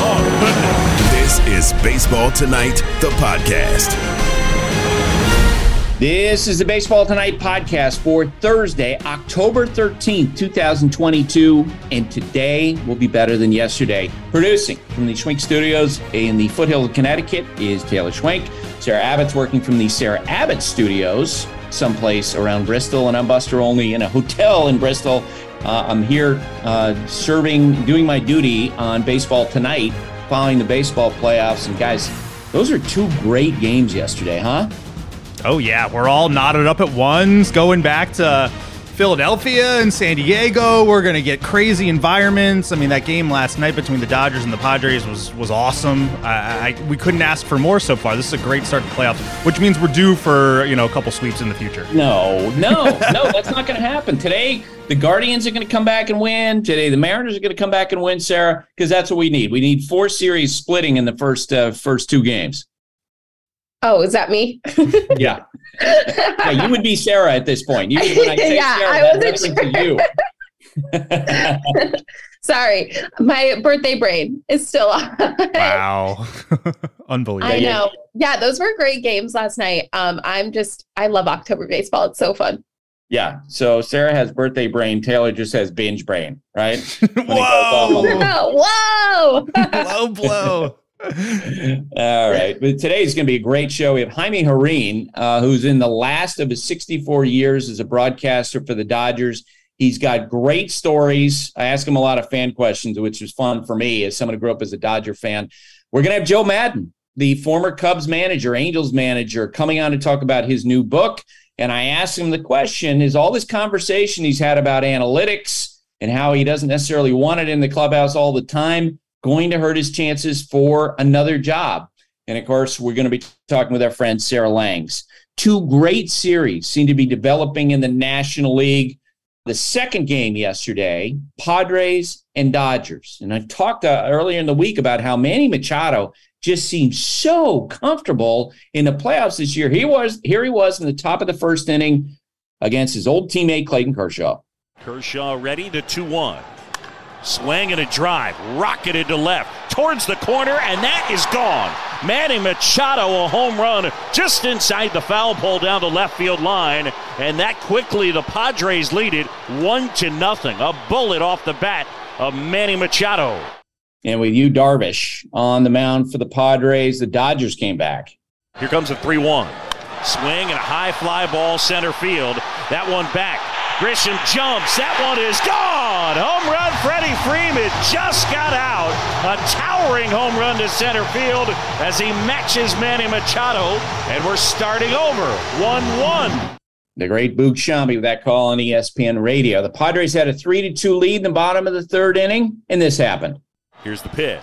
Oh, goodness. This is Baseball Tonight, the podcast. This is the Baseball Tonight podcast for Thursday, October 13th, 2022. And today will be better than yesterday. Producing from the Schwenk Studios in the foothills of Connecticut is Taylor Schwenk. Sarah Abbott's working from the Sarah Abbott Studios, someplace around Bristol. And I'm Buster Olney in a hotel in Bristol. I'm here doing my duty on Baseball Tonight, following the baseball playoffs. And guys, those are two great games yesterday, huh? Oh, yeah. We're all knotted up at once, going back to Philadelphia and San Diego. We're going to get crazy environments. I mean, that game last night between the Dodgers and the Padres was awesome. We couldn't ask for more so far. This is a great start to playoffs, which means we're due for, a couple sweeps in the future. No, that's not going to happen. Today, the Guardians are going to come back and win. Today, the Mariners are going to come back and win, Sarah, because that's what we need. We need 4 series splitting in the first 2 games. Oh, is that me? Yeah. Yeah, you would be Sarah at this point. When I say Sarah, I wasn't sure. To you. Sorry, my birthday brain is still on. Wow. Unbelievable. I know. Yeah, those were great games last night. I love October baseball. It's so fun. Yeah. So Sarah has birthday brain. Taylor just has binge brain, right? Whoa. Whoa. Low blow. All right. But today is going to be a great show. We have Jaime Jarrín, who's in the last of his 64 years as a broadcaster for the Dodgers. He's got great stories. I ask him a lot of fan questions, which was fun for me as someone who grew up as a Dodger fan. We're going to have Joe Maddon, the former Cubs manager, Angels manager, coming on to talk about his new book. And I asked him the question, is all this conversation he's had about analytics and how he doesn't necessarily want it in the clubhouse all the time going to hurt his chances for another job? And of course, we're going to be talking with our friend Sarah Langs. 2 great series seem to be developing in the National League. The second game yesterday, Padres and Dodgers. And I talked earlier in the week about how Manny Machado just seems so comfortable in the playoffs this year. Here he was in the top of the first inning against his old teammate Clayton Kershaw. Kershaw ready to 2-1. Swing and a drive, rocketed to left, towards the corner, and that is gone. Manny Machado, a home run just inside the foul pole down the left field line, and that quickly the Padres lead it 1-0. A bullet off the bat of Manny Machado. And with Yu Darvish on the mound for the Padres, the Dodgers came back. Here comes a 3-1. Swing and a high fly ball center field. That one back. Grisham jumps. That one is gone. Home run, Freddie Freeman just got out. A towering home run to center field as he matches Manny Machado. And we're starting over. 1-1. The great Boog Sciambi with that call on ESPN Radio. The Padres had a 3-2 lead in the bottom of the third inning, and this happened. Here's the pitch.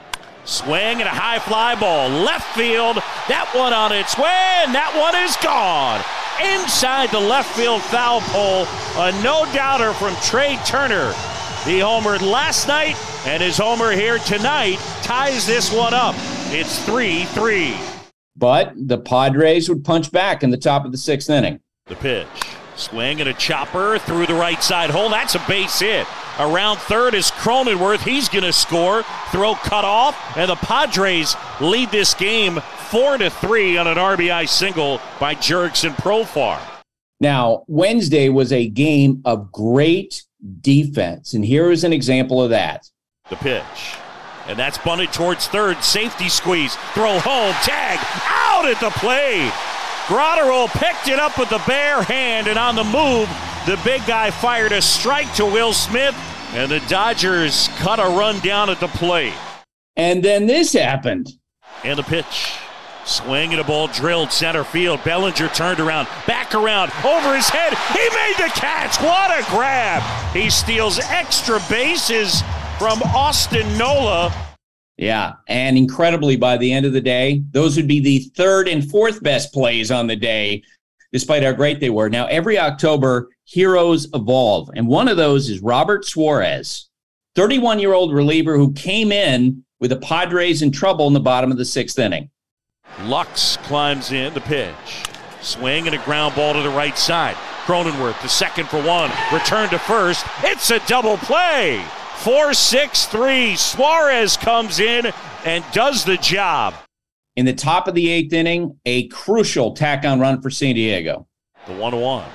Swing and a high fly ball. Left field. That one on its way, and that one is gone. Inside the left field foul pole, a no-doubter from Trey Turner. He homered last night, and his homer here tonight ties this one up. It's 3-3. But the Padres would punch back in the top of the 6th inning. The pitch. Swing and a chopper through the right side hole. That's a base hit. Around third is Cronenworth. He's going to score. Throw cut off, and the Padres lead this game 4-3 on an RBI single by Jurickson Profar. Now, Wednesday was a game of great defense, and here is an example of that. The pitch. And that's bunted towards third. Safety squeeze. Throw home. Tag. Out at the plate. Graterol picked it up with the bare hand, and on the move, the big guy fired a strike to Will Smith, and the Dodgers cut a run down at the plate. And then this happened. And the pitch. Swing and a ball drilled center field. Bellinger turned around, back around, over his head. He made the catch. What a grab. He steals extra bases from Austin Nola. Yeah, and incredibly, by the end of the day, those would be the 3rd and 4th best plays on the day, despite how great they were. Now, every October, heroes evolve, and one of those is Robert Suarez, 31-year-old reliever who came in with the Padres in trouble in the bottom of the 6th inning. Lux climbs in, the pitch. Swing and a ground ball to the right side. Cronenworth, the second for one. Return to first. It's a double play. 4-6-3. Suarez comes in and does the job. In the top of the 8th inning, a crucial tack-on run for San Diego. The 1-1.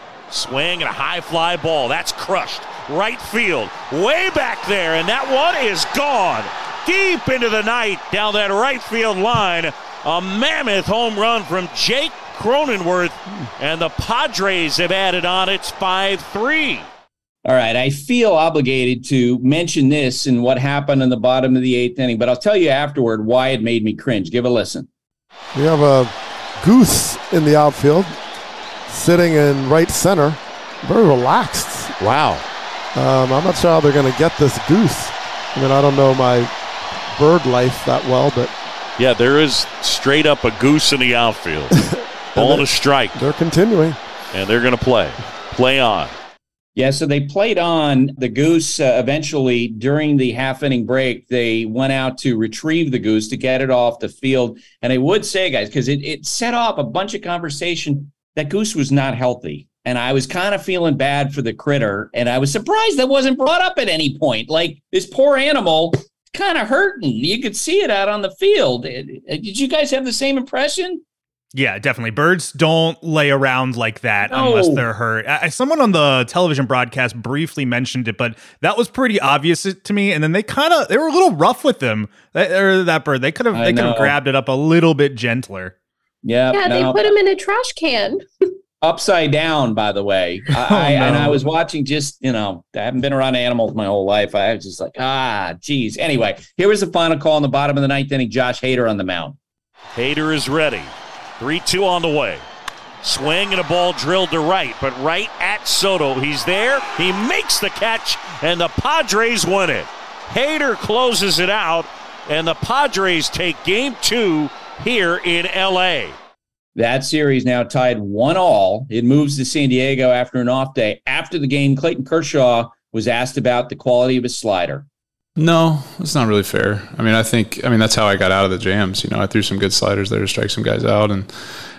Swing and a high fly ball. That's crushed. Right field. Way back there, and that one is gone. Deep into the night down that right field line. A mammoth home run from Jake Cronenworth, and the Padres have added on. It's 5-3. All right, I feel obligated to mention this and what happened in the bottom of the 8th inning, but I'll tell you afterward why it made me cringe. Give a listen. We have a goose in the outfield, sitting in right center, very relaxed. Wow. I'm not sure how they're going to get this goose. I mean, I don't know my bird life that well, but yeah, there is straight up a goose in the outfield. Ball to strike. They're continuing. And they're going to play. Play on. Yeah, so they played on the goose. Eventually, during the half-inning break, they went out to retrieve the goose to get it off the field. And I would say, guys, because it set off a bunch of conversation, that goose was not healthy. And I was kind of feeling bad for the critter. And I was surprised that wasn't brought up at any point. Like, this poor animal kind of hurting. You could see it out on the field. Did you guys have the same impression? Yeah, definitely. Birds don't lay around like that unless they're hurt. Someone on the television broadcast briefly mentioned it, but that was pretty obvious to me. And then they were a little rough with them. That bird, they could have grabbed it up a little bit gentler. Yeah, they put him in a trash can. Upside down, by the way. And I was watching I haven't been around animals my whole life. I was just like, geez. Anyway, here was the final call in the bottom of the 9th inning. Josh Hader on the mound. Hader is ready. 3-2 on the way. Swing and a ball drilled to right, but right at Soto. He's there. He makes the catch, and the Padres win it. Hader closes it out, and the Padres take Game 2 here in L.A. That series now tied 1-1. It moves to San Diego after an off day. After the game, Clayton Kershaw was asked about the quality of his slider. No, it's not really fair. I mean, that's how I got out of the jams. I threw some good sliders there to strike some guys out. And,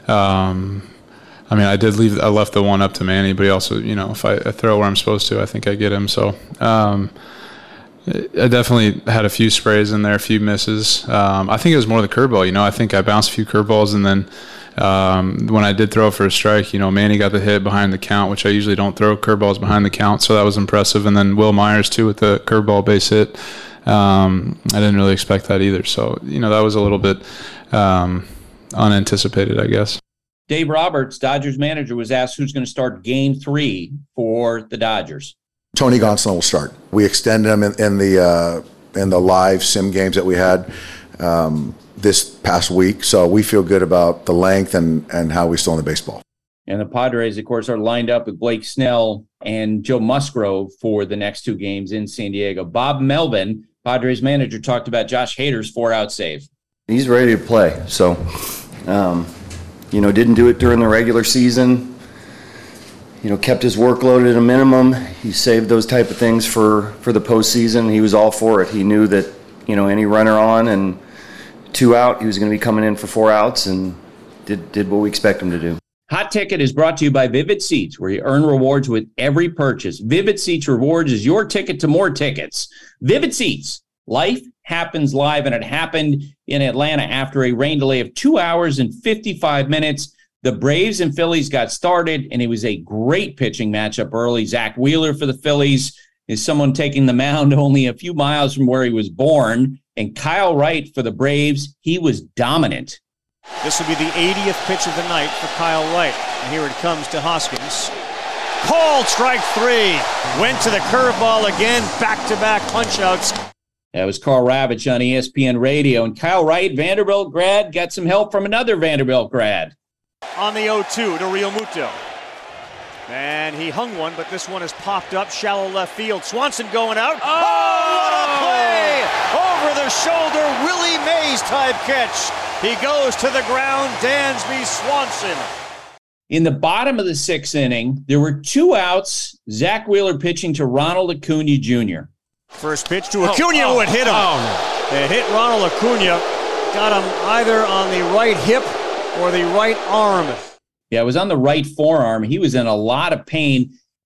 I left the one up to Manny, but he also, if I throw where I'm supposed to, I think I get him. So, I definitely had a few sprays in there, a few misses. I think it was more the curveball. I think I bounced a few curveballs, and then when I did throw for a strike, Manny got the hit behind the count, which I usually don't throw curveballs behind the count, so that was impressive. And then Will Myers, too, with the curveball base hit. I didn't really expect that either. So, that was a little bit unanticipated, I guess. Dave Roberts, Dodgers manager, was asked who's going to start Game 3 for the Dodgers. Tony Gonsolin will start. We extended him in the live sim games that we had this past week, so we feel good about the length and how we still in the baseball. And the Padres, of course, are lined up with Blake Snell and Joe Musgrove for the next 2 games in San Diego. Bob Melvin, Padres manager, talked about Josh Hader's 4-out save. He's ready to play, so didn't do it during the regular season. Kept his workload at a minimum. He saved those type of things for the postseason. He was all for it. He knew that, any runner on and 2 out, he was going to be coming in for 4 outs and did what we expect him to do. Hot Ticket is brought to you by Vivid Seats, where you earn rewards with every purchase. Vivid Seats Rewards is your ticket to more tickets. Vivid Seats. Life happens live, and it happened in Atlanta after a rain delay of 2 hours and 55 minutes. The Braves and Phillies got started, and it was a great pitching matchup early. Zach Wheeler for the Phillies is someone taking the mound only a few miles from where he was born. And Kyle Wright for the Braves, he was dominant. This will be the 80th pitch of the night for Kyle Wright. And here it comes to Hoskins. Called strike 3. Went to the curveball again. Back-to-back punch-outs. That was Carl Ravitch on ESPN Radio. And Kyle Wright, Vanderbilt grad, got some help from another Vanderbilt grad. On the 0-2 to Realmuto. And he hung one, but this one has popped up. Shallow left field. Swanson going out. Oh, what a play! Over the shoulder, Willie Mays type catch. He goes to the ground, Dansby Swanson. In the bottom of the 6th inning, there were 2 outs. Zach Wheeler pitching to Ronald Acuna Jr. First pitch to Acuna, who had hit him. It hit Ronald Acuna. Got him either on the right hip or the right arm. Yeah, it was on the right forearm. He was in a lot of pain.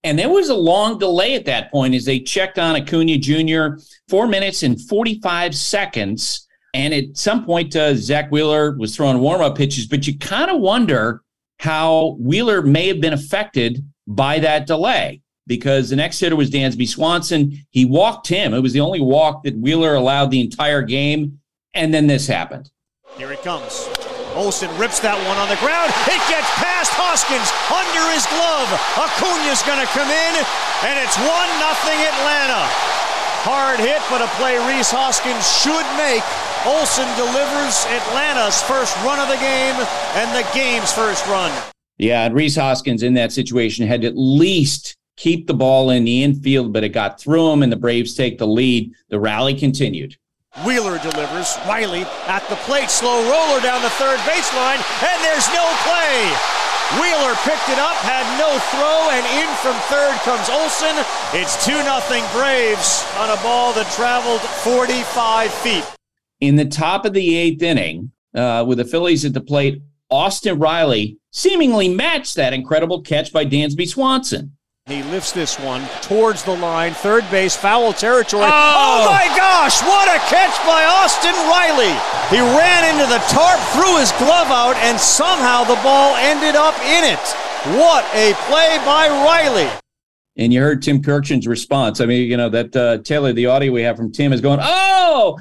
And there was a long delay at that point as they checked on Acuna Jr. 4 minutes and 45 seconds. And at some point, Zach Wheeler was throwing warm-up pitches, but you kind of wonder how Wheeler may have been affected by that delay, because the next hitter was Dansby Swanson. He walked him. It was the only walk that Wheeler allowed the entire game. And then this happened. Here it comes. Olsen rips that one on the ground. It gets past Hoskins under his glove. Acuna's going to come in, and it's 1-0 Atlanta. Hard hit, but a play Rhys Hoskins should make. Olsen delivers Atlanta's first run of the game and the game's first run. Yeah, and Rhys Hoskins in that situation had to at least keep the ball in the infield, but it got through him, and the Braves take the lead. The rally continued. Wheeler delivers. Riley at the plate. Slow roller down the third baseline, and there's no play. Wheeler picked it up, had no throw, and in from third comes Olsen. It's 2-0 Braves on a ball that traveled 45 feet. In the top of the eighth inning, with the Phillies at the plate, Austin Riley seemingly matched that incredible catch by Dansby Swanson. He lifts this one towards the line, third base, foul territory. Oh my gosh, what a catch by Austin Riley. He ran into the tarp, threw his glove out, and somehow the ball ended up in it. What a play by Riley. And you heard Tim Kirchin's response. I mean, that Taylor, the audio we have from Tim is going, oh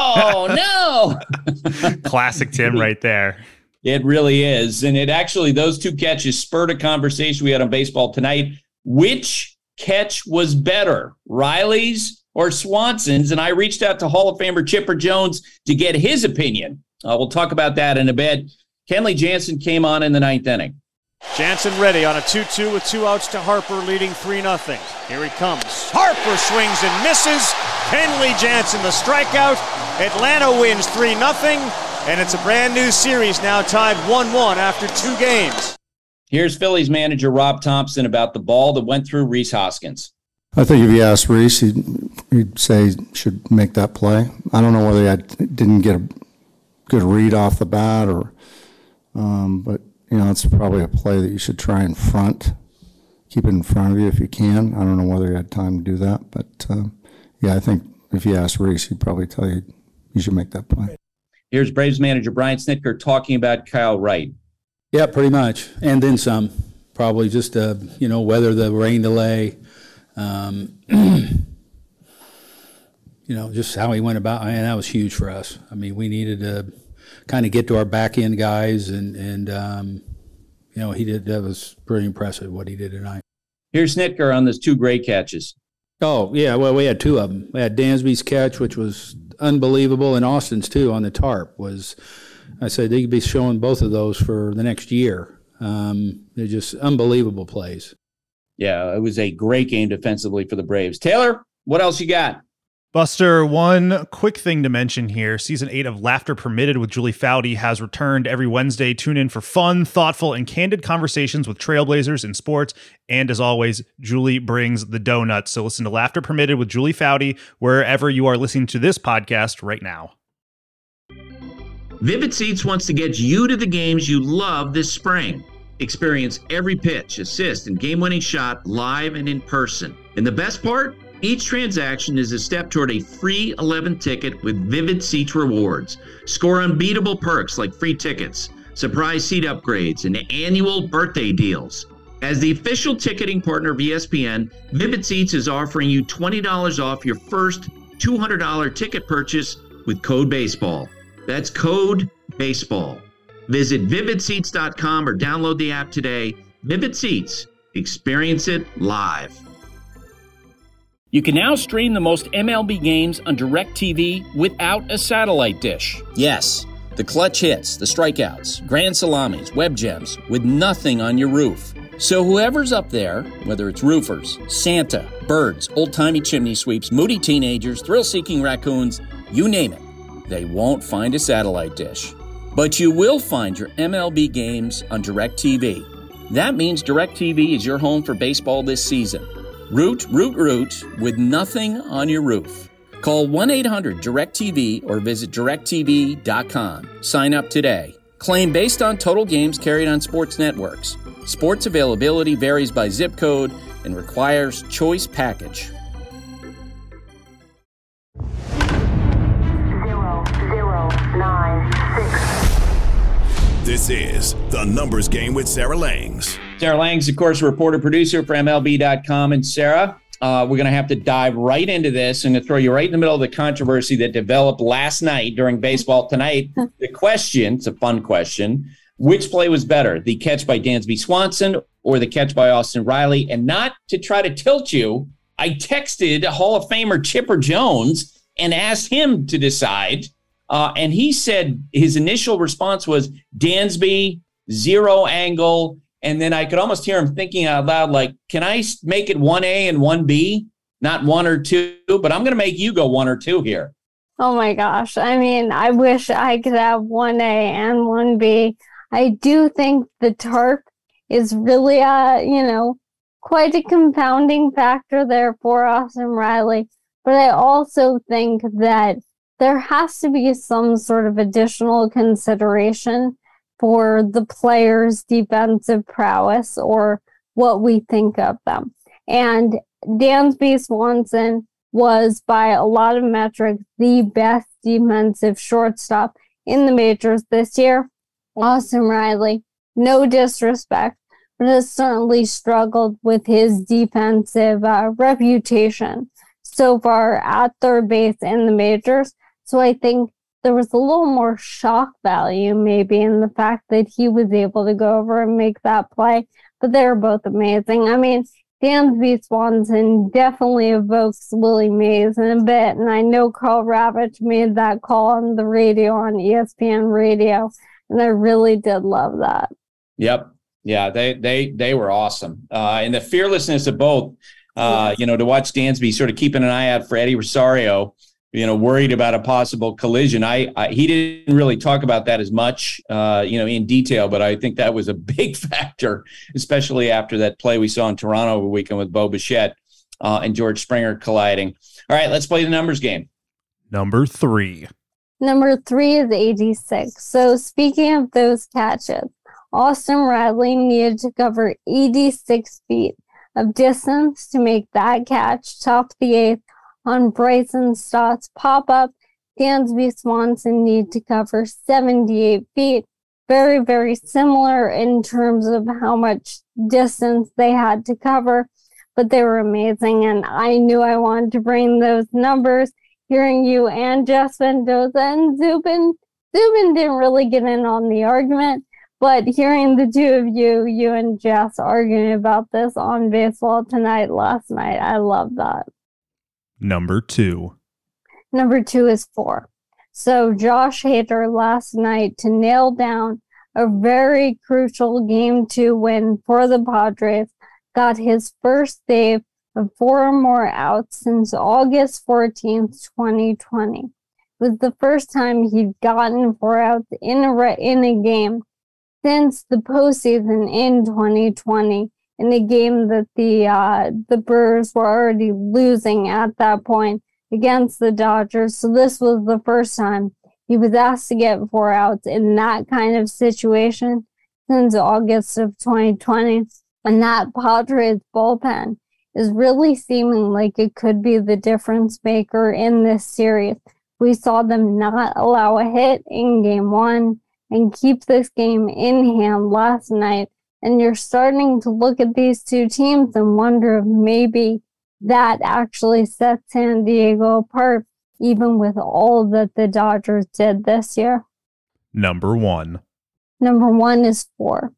no. Classic Tim right there. It really is. And it actually, those two catches spurred a conversation we had on Baseball Tonight. Which catch was better, Riley's or Swanson's? And I reached out to Hall of Famer Chipper Jones to get his opinion. We'll talk about that in a bit. Kenley Jansen came on in the ninth inning. Jansen ready on a 2-2 with 2 outs to Harper, leading 3-0. Here he comes. Harper swings and misses. Kenley Jansen the strikeout. Atlanta wins 3-0, and it's a brand new series now tied 1-1 after 2 games. Here's Phillies manager Rob Thompson about the ball that went through Rhys Hoskins. I think if you asked Rhys, he'd say he should make that play. I don't know whether he didn't get a good read off the bat but it's probably a play that you should try in front. Keep it in front of you if you can. I don't know whether he had time to do that, but I think if you ask Rhys, he'd probably tell you should make that play. Here's Braves manager Brian Snitker talking about Kyle Wright. Yeah, pretty much. And then some. Probably just, weather the rain delay, just how he went about. And that was huge for us. I mean, we needed to kind of get to our back end guys, and he did. That was pretty impressive what he did tonight. Here's Snitker on those 2 great catches. Oh, yeah, well, we had 2 of them. We had Dansby's catch, which was unbelievable, and Austin's, too, on the tarp was – I said they could be showing both of those for the next year. They're just unbelievable plays. Yeah, it was a great game defensively for the Braves. Taylor, what else you got? Buster, one quick thing to mention here. Season 8 of Laughter Permitted with Julie Foudy has returned every Wednesday. Tune in for fun, thoughtful, and candid conversations with trailblazers in sports. And as always, Julie brings the donuts. So listen to Laughter Permitted with Julie Foudy wherever you are listening to this podcast right now. Vivid Seats wants to get you to the games you love this spring. Experience every pitch, assist, and game-winning shot live and in person. And the best part? Each transaction is a step toward a free 11 ticket with Vivid Seats rewards. Score unbeatable perks like free tickets, surprise seat upgrades, and annual birthday deals. As the official ticketing partner of ESPN, Vivid Seats is offering you $20 off your first $200 ticket purchase with code BASEBALL. That's code BASEBALL. Visit vividseats.com or download the app today. Vivid Seats. Experience it live. You can now stream the most MLB games on DirecTV without a satellite dish. Yes, the clutch hits, the strikeouts, grand salamis, web gems, with nothing on your roof. So whoever's up there, whether it's roofers, Santa, birds, old-timey chimney sweeps, moody teenagers, thrill-seeking raccoons, you name it, they won't find a satellite dish. But you will find your MLB games on DirecTV. That means DirecTV is your home for baseball this season. Root with nothing on your roof. Call 1-800-DIRECTV or visit directtv.com. Sign up today. Claim based on total games carried on sports networks. Sports availability varies by zip code. and requires choice package. This is The Numbers Game with Sarah Langs. Sarah Langs, of course, reporter-producer for MLB.com. And Sarah, we're going to have to dive right into this and to throw you right in the middle of the controversy that developed last night during Baseball Tonight. The question, it's a fun question, which play was better, the catch by Dansby Swanson or the catch by Austin Riley? And not to try to tilt you, I texted Hall of Famer Chipper Jones and asked him to decide. And he said his initial response was Dansby, zero angle. And then I could almost hear him thinking out loud, like, can I make it 1A and 1B, not 1 or 2? But I'm going to make you go 1 or 2 here. Oh, my gosh. I mean, I wish I could have 1A and 1B. I do think the tarp is really, quite a compounding factor there for Austin Riley. But I also think that there has to be some sort of additional consideration for the player's defensive prowess or what we think of them. And Dansby Swanson was, by a lot of metrics, the best defensive shortstop in the majors this year. Austin Riley, no disrespect, but has certainly struggled with his defensive reputation so far at third base in the majors. So I think there was a little more shock value maybe in the fact that he was able to go over and make that play. But they're both amazing. I mean, Dansby Swanson definitely evokes Willie Mays in a bit. And I know Carl Ravitch made that call on the radio, on ESPN radio. And I really did love that. Yep. Yeah, they were awesome. And the fearlessness of both, to watch Dansby sort of keeping an eye out for Eddie Rosario, worried about a possible collision. He didn't really talk about that as much, in detail, but I think that was a big factor, especially after that play we saw in Toronto over the weekend with Bo Bichette and George Springer colliding. All right, let's play the numbers game. Number 3. Number 3 is 86. So speaking of those catches, Austin Riley needed to cover 86 feet of distance to make that catch, top of the 8th, on Bryson Stott's pop-up. Dansby Swanson needed to cover 78 feet. Very, very similar in terms of how much distance they had to cover, but they were amazing, and I knew I wanted to bring those numbers. Hearing you and Jess Mendoza and Zubin didn't really get in on the argument, but hearing the two of you and Jess arguing about this on Baseball Tonight last night, I love that. Number 2. Number 2 is 4. So Josh Hader last night to nail down a very crucial Game 2 win for the Padres, got his first save of 4 or more outs since August 14th, 2020. It was the first time he'd gotten 4 outs in a game since the postseason in 2020, in a game that the Brewers were already losing at that point against the Dodgers. So this was the first time he was asked to get 4 outs in that kind of situation since August of 2020. And that Padres bullpen is really seeming like it could be the difference maker in this series. We saw them not allow a hit in Game 1 and keep this game in hand last night. And you're starting to look at these two teams and wonder if maybe that actually sets San Diego apart, even with all that the Dodgers did this year. Number 1. Number 1 is 4.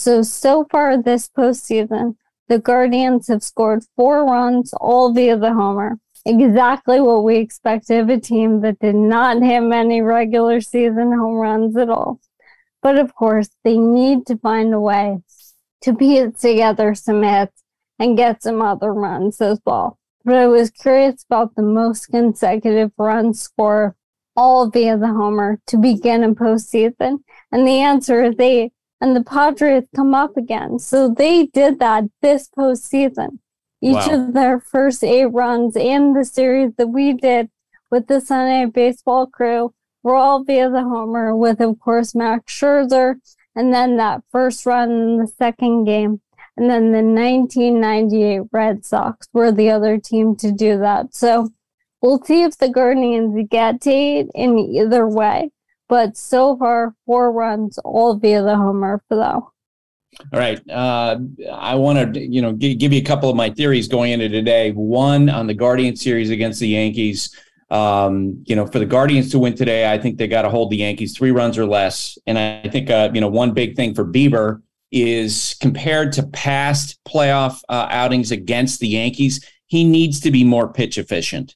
So far this postseason, the Guardians have scored 4 runs, all via the homer. Exactly what we expected of a team that did not hit many regular season home runs at all. But of course, they need to find a way to piece together some hits and get some other runs as well. But I was curious about the most consecutive runs scored, all via the homer, to begin a postseason. And the answer is 8. And the Padres come up again. So they did that this postseason. Each of their first 8 runs in the series that we did with the Sunday Baseball crew were all via the homer, with, of course, Max Scherzer, and then that first run in the second game. And then the 1998 Red Sox were the other team to do that. So we'll see if the Guardians get to 8 in either way. But so far, 4 runs, all via the homer for them. All right. I want to, give you a couple of my theories going into today. One, on the Guardians series against the Yankees. For the Guardians to win today, I think they got to hold the Yankees 3 runs or less. And I think, one big thing for Bieber is compared to past playoff outings against the Yankees, he needs to be more pitch efficient.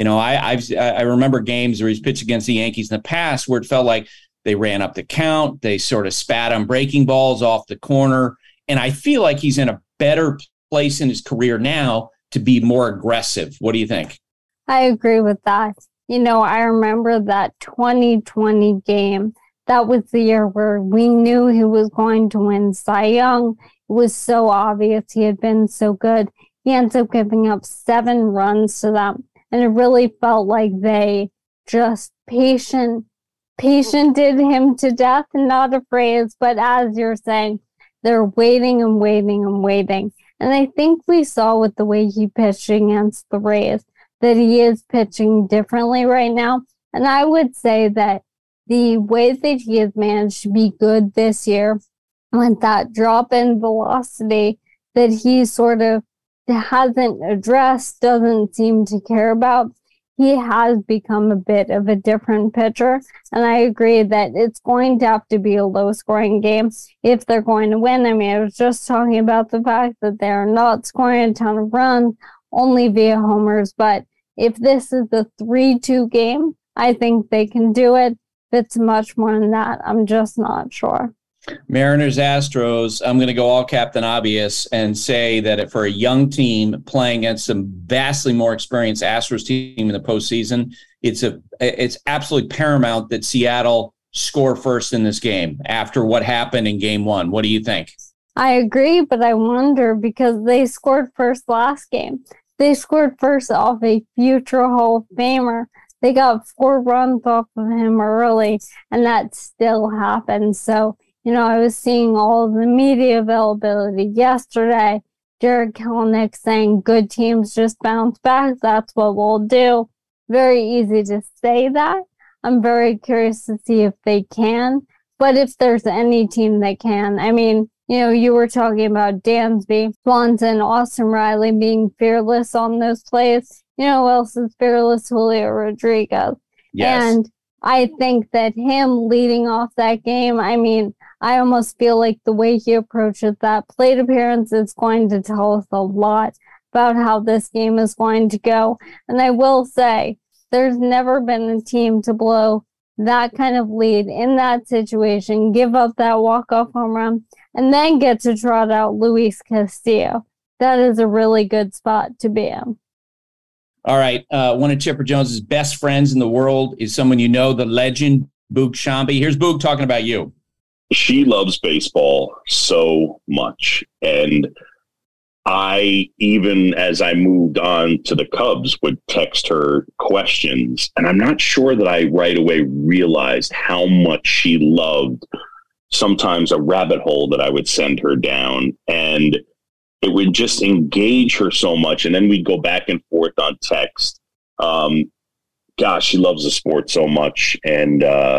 I remember games where he's pitched against the Yankees in the past where it felt like they ran up the count, they sort of spat on breaking balls off the corner, and I feel like he's in a better place in his career now to be more aggressive. What do you think? I agree with that. I remember that 2020 game. That was the year where we knew he was going to win Cy Young. It was so obvious he had been so good. He ends up giving up 7 runs to them. And it really felt like they just patiented him to death, not a phrase, but as you're saying, they're waiting and waiting and waiting. And I think we saw with the way he pitched against the Rays that he is pitching differently right now. And I would say that the way that he has managed to be good this year with that drop in velocity that he sort of hasn't addressed, doesn't seem to care about, he has become a bit of a different pitcher. And I agree that it's going to have to be a low-scoring game if they're going to win. I mean, I was just talking about the fact that they're not scoring a ton of runs, only via homers. But if this is a 3-2 game, I think they can do it. If it's much more than that, I'm just not sure. Mariners, Astros, I'm going to go all Captain Obvious and say that for a young team playing against a vastly more experienced Astros team in the postseason, it's absolutely paramount that Seattle score first in this game after what happened in game 1. What do you think? I agree, but I wonder because they scored first last game. They scored first off a future Hall of Famer. They got 4 runs off of him early, and that still happened. So, I was seeing all of the media availability yesterday. Jared Kelenic saying good teams just bounce back. That's what we'll do. Very easy to say that. I'm very curious to see if they can. But if there's any team that can, I mean, you were talking about Dansby, Swanson, Austin Riley being fearless on those plays. Who else is fearless? Julio Rodriguez. Yes. And I think that him leading off that game, I mean, I almost feel like the way he approaches that plate appearance is going to tell us a lot about how this game is going to go. And I will say, there's never been a team to blow that kind of lead in that situation, give up that walk-off home run, and then get to trot out Luis Castillo. That is a really good spot to be in. All right. One of Chipper Jones's best friends in the world is someone the legend, Boog Sciambi. Here's Boog talking about you. She loves baseball so much. And I, even as I moved on to the Cubs, would text her questions. And I'm not sure that I right away realized how much she loved sometimes a rabbit hole that I would send her down. And it would just engage her so much. And then we'd go back and forth on text. Gosh, she loves the sport so much. And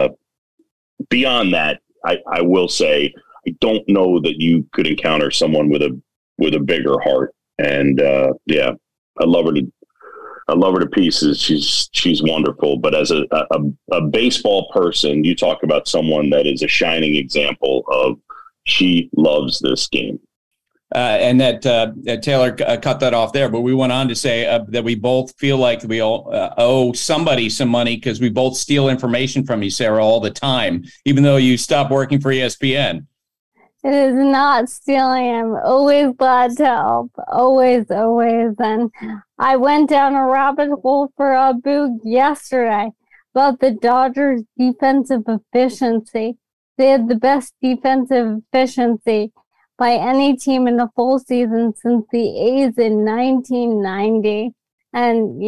beyond that, I will say, I don't know that you could encounter someone with a bigger heart. And I love her to pieces. She's wonderful. But as a baseball person, you talk about someone that is a shining example of she loves this game. And that Taylor cut that off there, but we went on to say that we both feel like we all owe somebody some money because we both steal information from you, Sarah, all the time, even though you stopped working for ESPN. It is not stealing. I'm always glad to help. Always, always. And I went down a rabbit hole for Boog yesterday about the Dodgers' defensive efficiency. They had the best defensive efficiency by any team in a full season since the A's in 1990. And,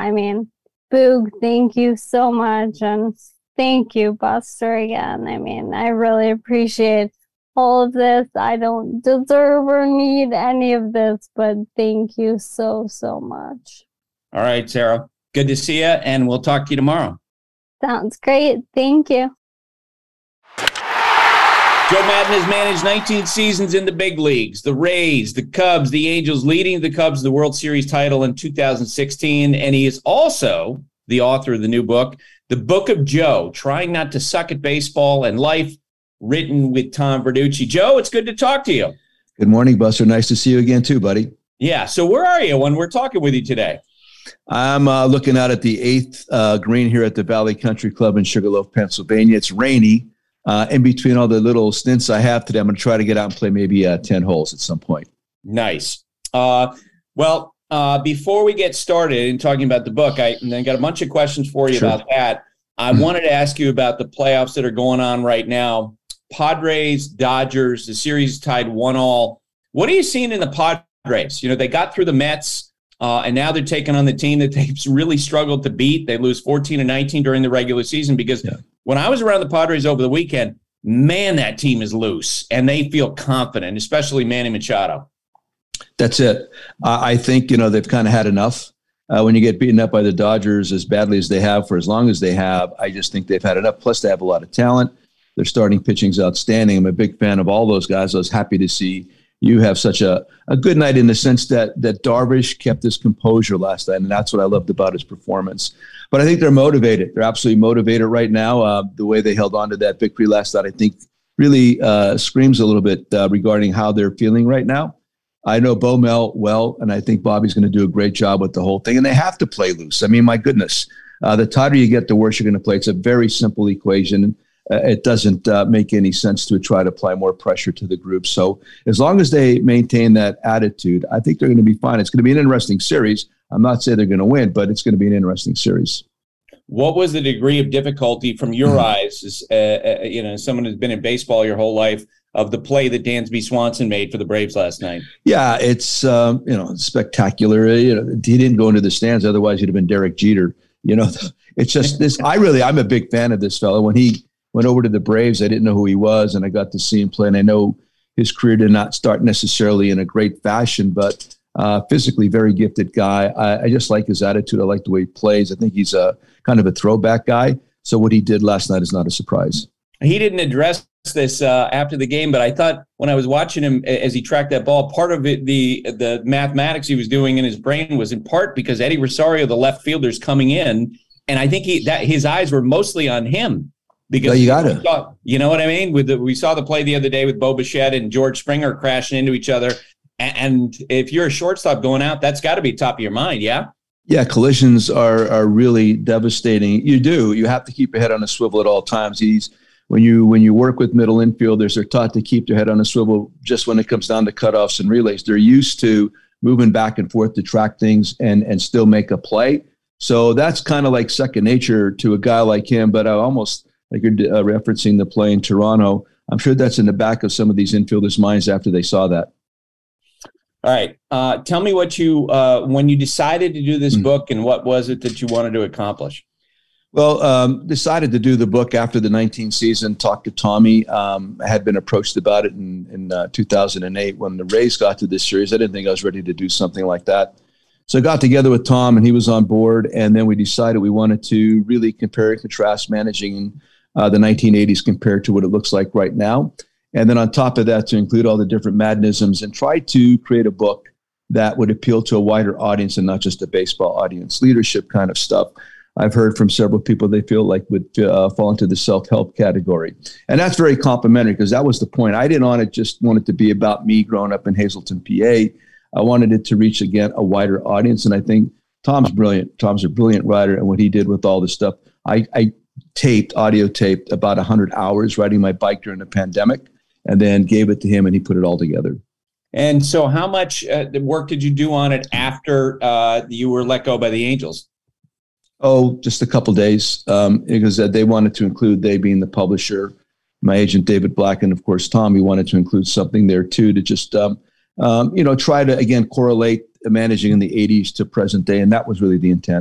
Boog, thank you so much. And thank you, Buster, again. I really appreciate all of this. I don't deserve or need any of this, but thank you so, so much. All right, Sarah. Good to see you, and we'll talk to you tomorrow. Sounds great. Thank you. Joe Maddon has managed 19 seasons in the big leagues, the Rays, the Cubs, the Angels, leading the Cubs to the World Series title in 2016. And he is also the author of the new book, The Book of Joe, Trying Not to Suck at Baseball and Life, written with Tom Verducci. Joe, it's good to talk to you. Good morning, Buster. Nice to see you again, too, buddy. Yeah. So where are you when we're talking with you today? I'm looking out at the 8th green here at the Valley Country Club in Sugarloaf, Pennsylvania. It's rainy. In between all the little stints I have today, I'm going to try to get out and play maybe 10 holes at some point. Nice. Before we get started in talking about the book, I got a bunch of questions for you about that. I wanted to ask you about the playoffs that are going on right now. Padres, Dodgers, the series tied 1-1. What are you seeing in the Padres? You know, they got through the Mets, and now they're taking on the team that they've really struggled to beat. They lose 14-19 during the regular season because when I was around the Padres over the weekend, man, that team is loose, and they feel confident, especially Manny Machado. That's it. I think, they've kind of had enough. When you get beaten up by the Dodgers as badly as they have for as long as they have, I just think they've had enough. Plus, they have a lot of talent. Their starting pitching's outstanding. I'm a big fan of all those guys. I was happy to see you have such a good night in the sense that Darvish kept his composure last night, and that's what I loved about his performance. But I think they're motivated. They're absolutely motivated right now. The way they held on to that victory last night, I think, really screams a little bit regarding how they're feeling right now. I know Bo Mel well, and I think Bobby's going to do a great job with the whole thing. And they have to play loose. I mean, my goodness, the tighter you get, the worse you're going to play. It's a very simple equation. It doesn't make any sense to try to apply more pressure to the group. So as long as they maintain that attitude, I think they're going to be fine. It's going to be an interesting series. I'm not saying they're going to win, but it's going to be an interesting series. What was the degree of difficulty from your eyes, as someone who's been in baseball your whole life, of the play that Dansby Swanson made for the Braves last night? Yeah, it's spectacular. He didn't go into the stands, otherwise he'd have been Derek Jeter. It's just this. I'm a big fan of this fellow. When he went over to the Braves, I didn't know who he was, and I got to see him play. And I know his career did not start necessarily in a great fashion, but physically very gifted guy. I just like his attitude. I like the way he plays. I think he's a kind of a throwback guy. So what he did last night is not a surprise. He didn't address this after the game, but I thought when I was watching him as he tracked that ball, part of it, the mathematics he was doing in his brain was in part because Eddie Rosario, the left fielder, is coming in, and I think his eyes were mostly on him. Because you got it. You know what I mean? We saw the play the other day with Bo Bichette and George Springer crashing into each other. And if you're a shortstop going out, that's got to be top of your mind, yeah? Yeah, collisions are really devastating. You have to keep your head on a swivel at all times. When you work with middle infielders, they're taught to keep their head on a swivel just when it comes down to cutoffs and relays. They're used to moving back and forth to track things and still make a play. So that's kind of like second nature to a guy like him. But I almost, like you're referencing the play in Toronto, I'm sure that's in the back of some of these infielders' minds after they saw that. All right. Tell me what when you decided to do this book, and what was it that you wanted to accomplish? Well, decided to do the book after the 19 season, talked to Tommy. I had been approached about it in 2008 when the Rays got to this series. I didn't think I was ready to do something like that. So I got together with Tom, and he was on board. And then we decided we wanted to really compare and contrast managing in the 1980s compared to what it looks like right now. And then on top of that, to include all the different Maddenisms and try to create a book that would appeal to a wider audience and not just a baseball audience, leadership kind of stuff. I've heard from several people they feel like would fall into the self-help category. And that's very complimentary because that was the point. I didn't want it to be about me growing up in Hazleton, PA. I wanted it to reach, again, a wider audience. And I think Tom's brilliant. Tom's a brilliant writer. And what he did with all this stuff, I audio taped about 100 hours riding my bike during the pandemic and then gave it to him and he put it all together. And so how much work did you do on it after you were let go by the Angels? Oh, just a couple days because they wanted to include, they being the publisher, my agent, David Black, and of course, Tom, he wanted to include something there too to just, try to, again, correlate managing in the 80s to present day. And that was really the intent.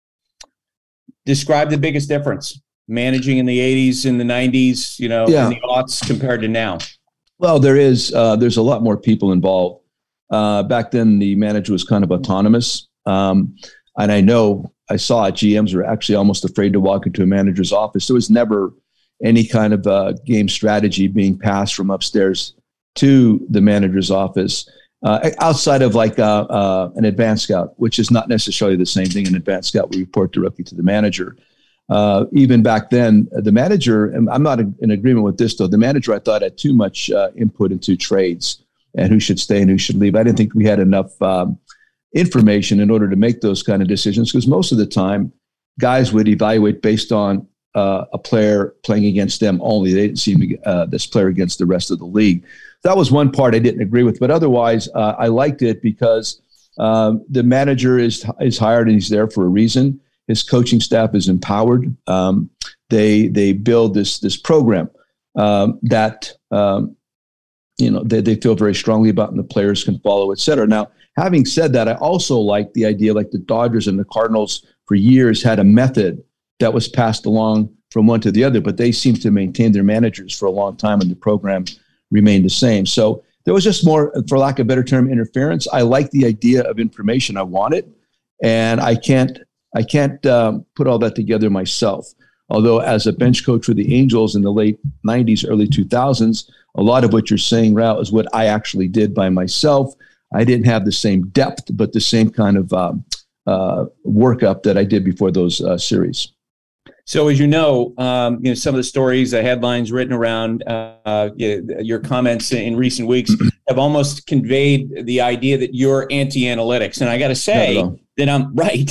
Describe the biggest difference managing in the 80s, in the 90s, in the aughts compared to now. Well, there's a lot more people involved. Back then, the manager was kind of autonomous. And I saw GMs were actually almost afraid to walk into a manager's office. There was never any kind of game strategy being passed from upstairs to the manager's office, outside of like an advanced scout, which is not necessarily the same thing. An advanced scout, we report directly to the manager. Even back then, the manager, and I'm not in agreement with this, though, the manager, I thought, had too much input into trades and who should stay and who should leave. I didn't think we had enough information in order to make those kind of decisions, because most of the time, guys would evaluate based on a player playing against them only. They didn't see this player against the rest of the league. That was one part I didn't agree with, but otherwise, I liked it because the manager is hired and he's there for a reason. His coaching staff is empowered. They build this program that they feel very strongly about, and the players can follow, et cetera. Now, having said that, I also like the idea, like the Dodgers and the Cardinals for years had a method that was passed along from one to the other, but they seemed to maintain their managers for a long time, and the program remained the same. So there was just more, for lack of a better term, interference. I like the idea of information. I want it, and I can't put all that together myself. Although as a bench coach for the Angels in the late 90s, early 2000s, a lot of what you're saying, Rao, is what I actually did by myself. I didn't have the same depth, but the same kind of workup that I did before those series. So as you know, some of the stories, the headlines written around your comments in recent weeks have almost conveyed the idea that you're anti-analytics. And I got to say that I'm right.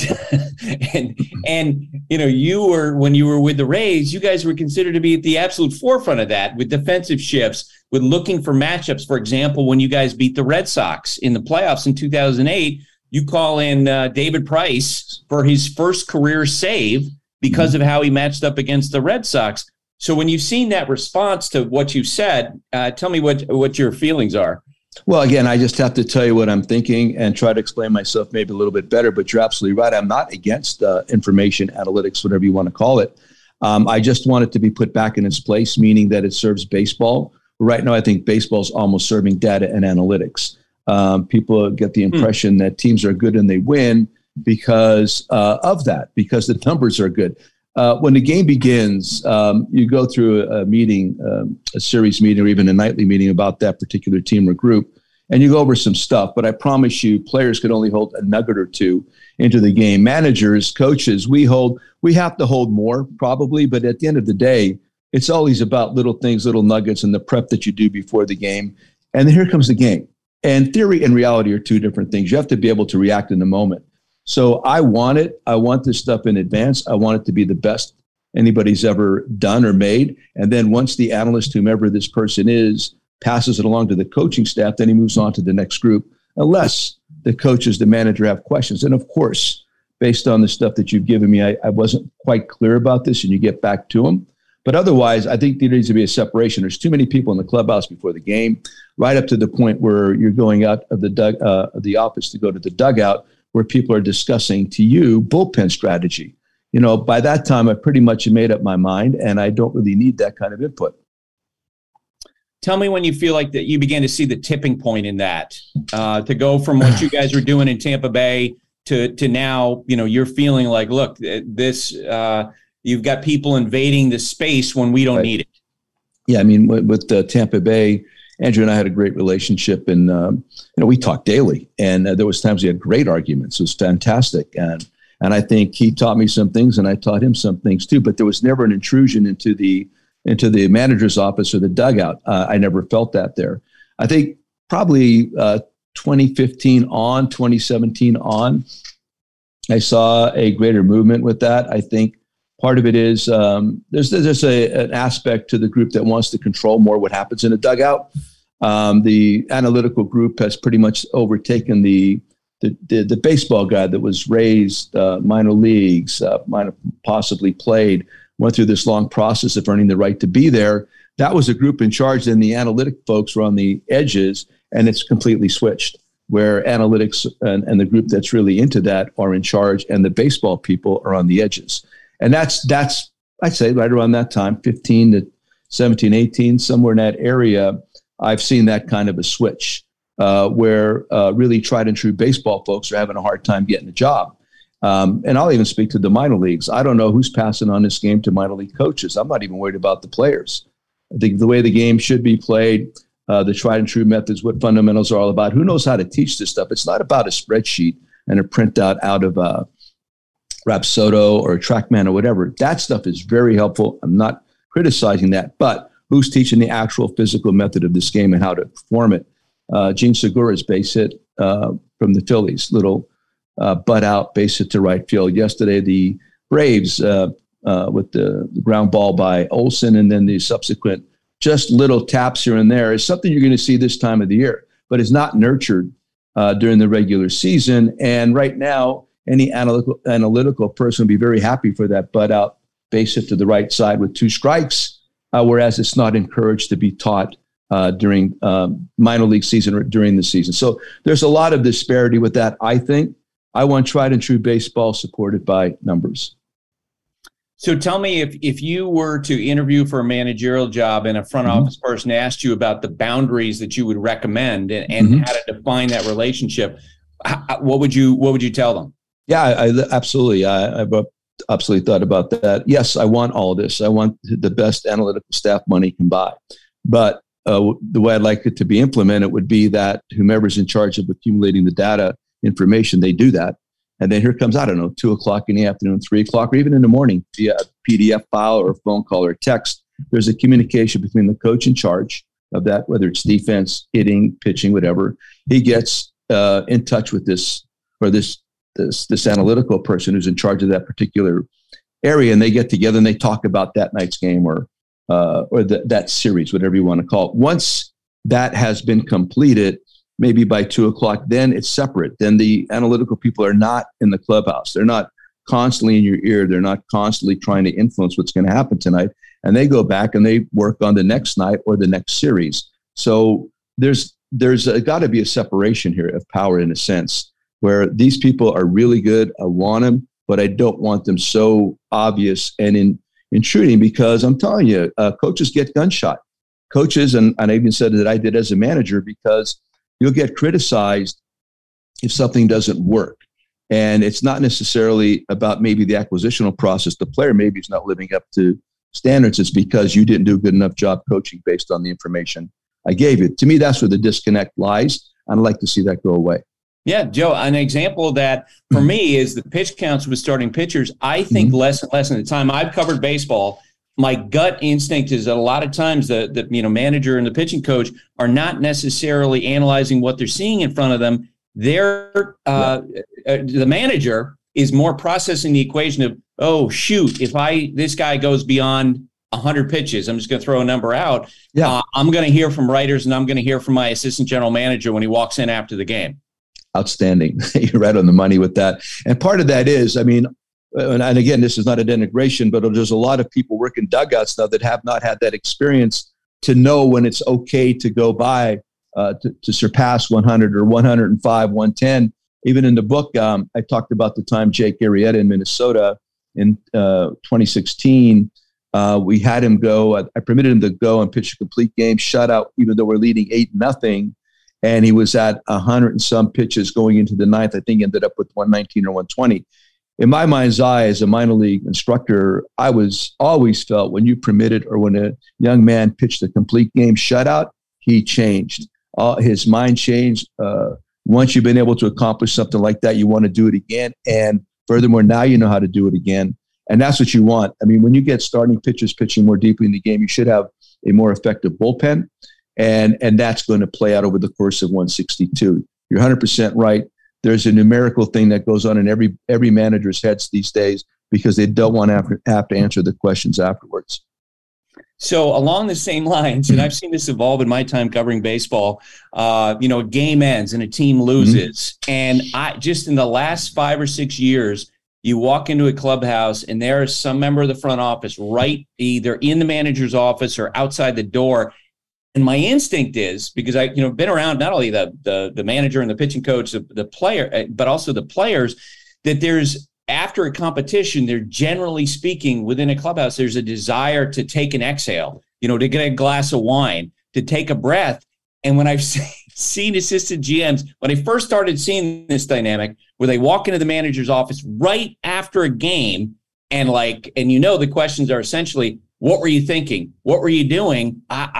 and you were, when you were with the Rays, you guys were considered to be at the absolute forefront of that, with defensive shifts, with looking for matchups. For example, when you guys beat the Red Sox in the playoffs in 2008, you call in David Price for his first career save because of how he matched up against the Red Sox. So when you've seen that response to what you said, tell me what your feelings are. Well, again, I just have to tell you what I'm thinking and try to explain myself maybe a little bit better, but you're absolutely right. I'm not against information analytics, whatever you want to call it. I just want it to be put back in its place, meaning that it serves baseball. Right now, I think baseball is almost serving data and analytics. People get the impression that teams are good and they win because of that, because the numbers are good. When the game begins, you go through a meeting, a series meeting, or even a nightly meeting about that particular team or group, and you go over some stuff. But I promise you, players can only hold a nugget or two into the game. Managers, coaches, we have to hold more probably, but at the end of the day, it's always about little things, little nuggets, and the prep that you do before the game. And then here comes the game. And theory and reality are two different things. You have to be able to react in the moment. So I want it. I want this stuff in advance. I want it to be the best anybody's ever done or made. And then once the analyst, whomever this person is, passes it along to the coaching staff, then he moves on to the next group, unless the coaches, the manager have questions. And of course, based on the stuff that you've given me, I wasn't quite clear about this, and you get back to them. But otherwise, I think there needs to be a separation. There's too many people in the clubhouse before the game, right up to the point where you're going out of the office to go to the dugout, where people are discussing to you bullpen strategy. By that time, I pretty much made up my mind, and I don't really need that kind of input. Tell me when you feel like that you began to see the tipping point in that, to go from what you guys were doing in Tampa Bay to now, you're feeling like, look, this, you've got people invading the space when we don't need it. Yeah, I mean, with Tampa Bay, Andrew and I had a great relationship, and we talked daily. And there was times we had great arguments. It was fantastic, and I think he taught me some things, and I taught him some things too. But there was never an intrusion into the manager's office or the dugout. I never felt that there. I think probably 2015 on, 2017 on, I saw a greater movement with that. I think part of it is there's an aspect to the group that wants to control more what happens in a dugout. The analytical group has pretty much overtaken the baseball guy that was raised minor leagues, might have possibly played, went through this long process of earning the right to be there. That was a group in charge. Then the analytic folks were on the edges, and it's completely switched, where analytics and the group that's really into that are in charge, and the baseball people are on the edges. And that's I'd say right around that time, 15 to 17, 18, somewhere in that area, I've seen that kind of a switch where really tried and true baseball folks are having a hard time getting a job. And I'll even speak to the minor leagues. I don't know who's passing on this game to minor league coaches. I'm not even worried about the players. I think the way the game should be played, the tried and true methods, what fundamentals are all about. Who knows how to teach this stuff? It's not about a spreadsheet and a printout out of Rapsodo or a TrackMan or whatever. That stuff is very helpful. I'm not criticizing that, but who's teaching the actual physical method of this game and how to perform it? Gene Segura's base hit from the Phillies, little butt out base hit to right field. Yesterday, the Braves with the ground ball by Olsen, and then the subsequent just little taps here and there is something you're going to see this time of the year, but is not nurtured during the regular season. And right now, any analytical person would be very happy for that butt out base hit to the right side with 2 strikes, whereas it's not encouraged to be taught during minor league season or during the season. So there's a lot of disparity with that, I think. I want tried and true baseball supported by numbers. So tell me, if you were to interview for a managerial job and a front office person asked you about the boundaries that you would recommend and how to define that relationship, what would you tell them? Yeah, I absolutely. I've absolutely thought about that. Yes, I want all this. I want the best analytical staff money can buy. But the way I'd like it to be implemented would be that whomever's in charge of accumulating the data information, they do that. And then here comes, I don't know, 2:00 in the afternoon, 3:00, or even in the morning via a PDF file or a phone call or text. There's a communication between the coach in charge of that, whether it's defense, hitting, pitching, whatever. He gets in touch with this analytical person who's in charge of that particular area, and they get together and they talk about that night's game or that series, whatever you want to call it. Once that has been completed, maybe by 2:00, then it's separate. Then the analytical people are not in the clubhouse. They're not constantly in your ear. They're not constantly trying to influence what's going to happen tonight. And they go back and they work on the next night or the next series. So there's got to be a separation here of power in a sense, where these people are really good. I want them, but I don't want them so obvious and intruding, because I'm telling you, coaches get gunshot. Coaches, and I even said that I did as a manager, because you'll get criticized if something doesn't work. And it's not necessarily about maybe the acquisitional process. The player maybe is not living up to standards. It's because you didn't do a good enough job coaching based on the information I gave you. To me, that's where the disconnect lies. I'd like to see that go away. Yeah, Joe, an example of that for me is the pitch counts with starting pitchers. I think less and less in the time I've covered baseball. My gut instinct is that a lot of times the manager and the pitching coach are not necessarily analyzing what they're seeing in front of them. The manager is more processing the equation of, oh shoot, if this guy goes beyond 100 pitches, I'm just going to throw a number out. Yeah, I'm going to hear from writers, and I'm going to hear from my assistant general manager when he walks in after the game. Outstanding. You're right on the money with that. And part of that is, and again, this is not a denigration, but there's a lot of people working dugouts now that have not had that experience to know when it's okay to go by, to surpass 100 or 105, 110. Even in the book, I talked about the time Jake Arrieta in Minnesota in 2016. We had him go. I permitted him to go and pitch a complete game shutout, even though we're leading 8-0. And he was at 100 and some pitches going into the ninth. I think he ended up with 119 or 120. In my mind's eye, as a minor league instructor, I was always felt when you permitted or when a young man pitched a complete game shutout, he changed. His mind changed. Once you've been able to accomplish something like that, you want to do it again. And furthermore, now you know how to do it again. And that's what you want. When you get starting pitchers pitching more deeply in the game, you should have a more effective bullpen. And that's going to play out over the course of 162. You're 100% right. There's a numerical thing that goes on in every manager's heads these days, because they don't want to have to answer the questions afterwards. So along the same lines, and I've seen this evolve in my time covering baseball, a game ends and a team loses. And just in the last 5 or 6 years, you walk into a clubhouse and there is some member of the front office right either in the manager's office or outside the door. And my instinct is, because I've been around not only the manager and the pitching coach, the player, but also the players, that there's, after a competition, they're generally speaking within a clubhouse, there's a desire to take an exhale, to get a glass of wine, to take a breath. And when I've seen assistant GMs, when I first started seeing this dynamic where they walk into the manager's office right after a game and the questions are essentially, what were you thinking? What were you doing?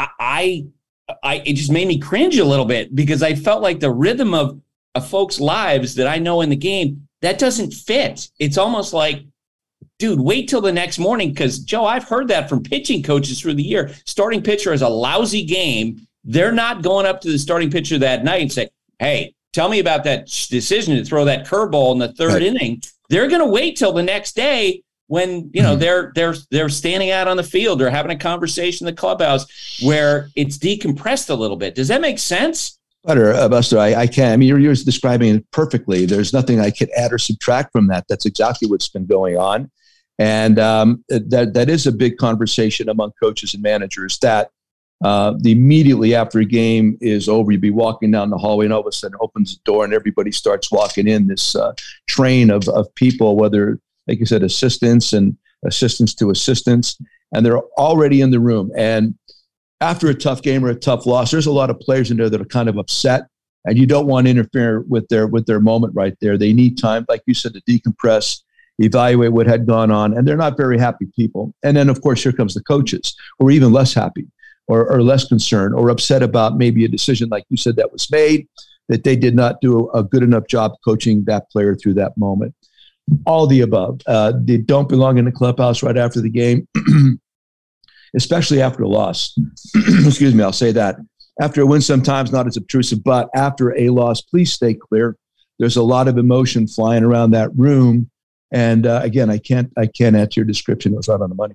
It just made me cringe a little bit because I felt like the rhythm of folks' lives that I know in the game, that doesn't fit. It's almost like, dude, wait till the next morning. Because, Joe, I've heard that from pitching coaches through the year. Starting pitcher has a lousy game. They're not going up to the starting pitcher that night and say, hey, tell me about that decision to throw that curveball in the third inning. They're going to wait till the next day when, they're standing out on the field or having a conversation in the clubhouse where it's decompressed a little bit. Does that make sense? Buster, I can. I mean, you're describing it perfectly. There's nothing I could add or subtract from that. That's exactly what's been going on. And that is a big conversation among coaches and managers that immediately after a game is over, you'd be walking down the hallway and all of a sudden opens the door and everybody starts walking in, this train of people, whether, like you said, assistants and assistants to assistants, and they're already in the room. And after a tough game or a tough loss, there's a lot of players in there that are kind of upset, and you don't want to interfere with their moment right there. They need time, like you said, to decompress, evaluate what had gone on, and they're not very happy people. And then, of course, here comes the coaches, who are even less happy or less concerned or upset about maybe a decision, like you said, that was made, that they did not do a good enough job coaching that player through that moment. All the above. They don't belong in the clubhouse right after the game, especially after a loss. Excuse me, I'll say that. After a win, sometimes not as obtrusive, but after a loss, please stay clear. There's a lot of emotion flying around that room. And again, I can't add to your description. It was right on the money.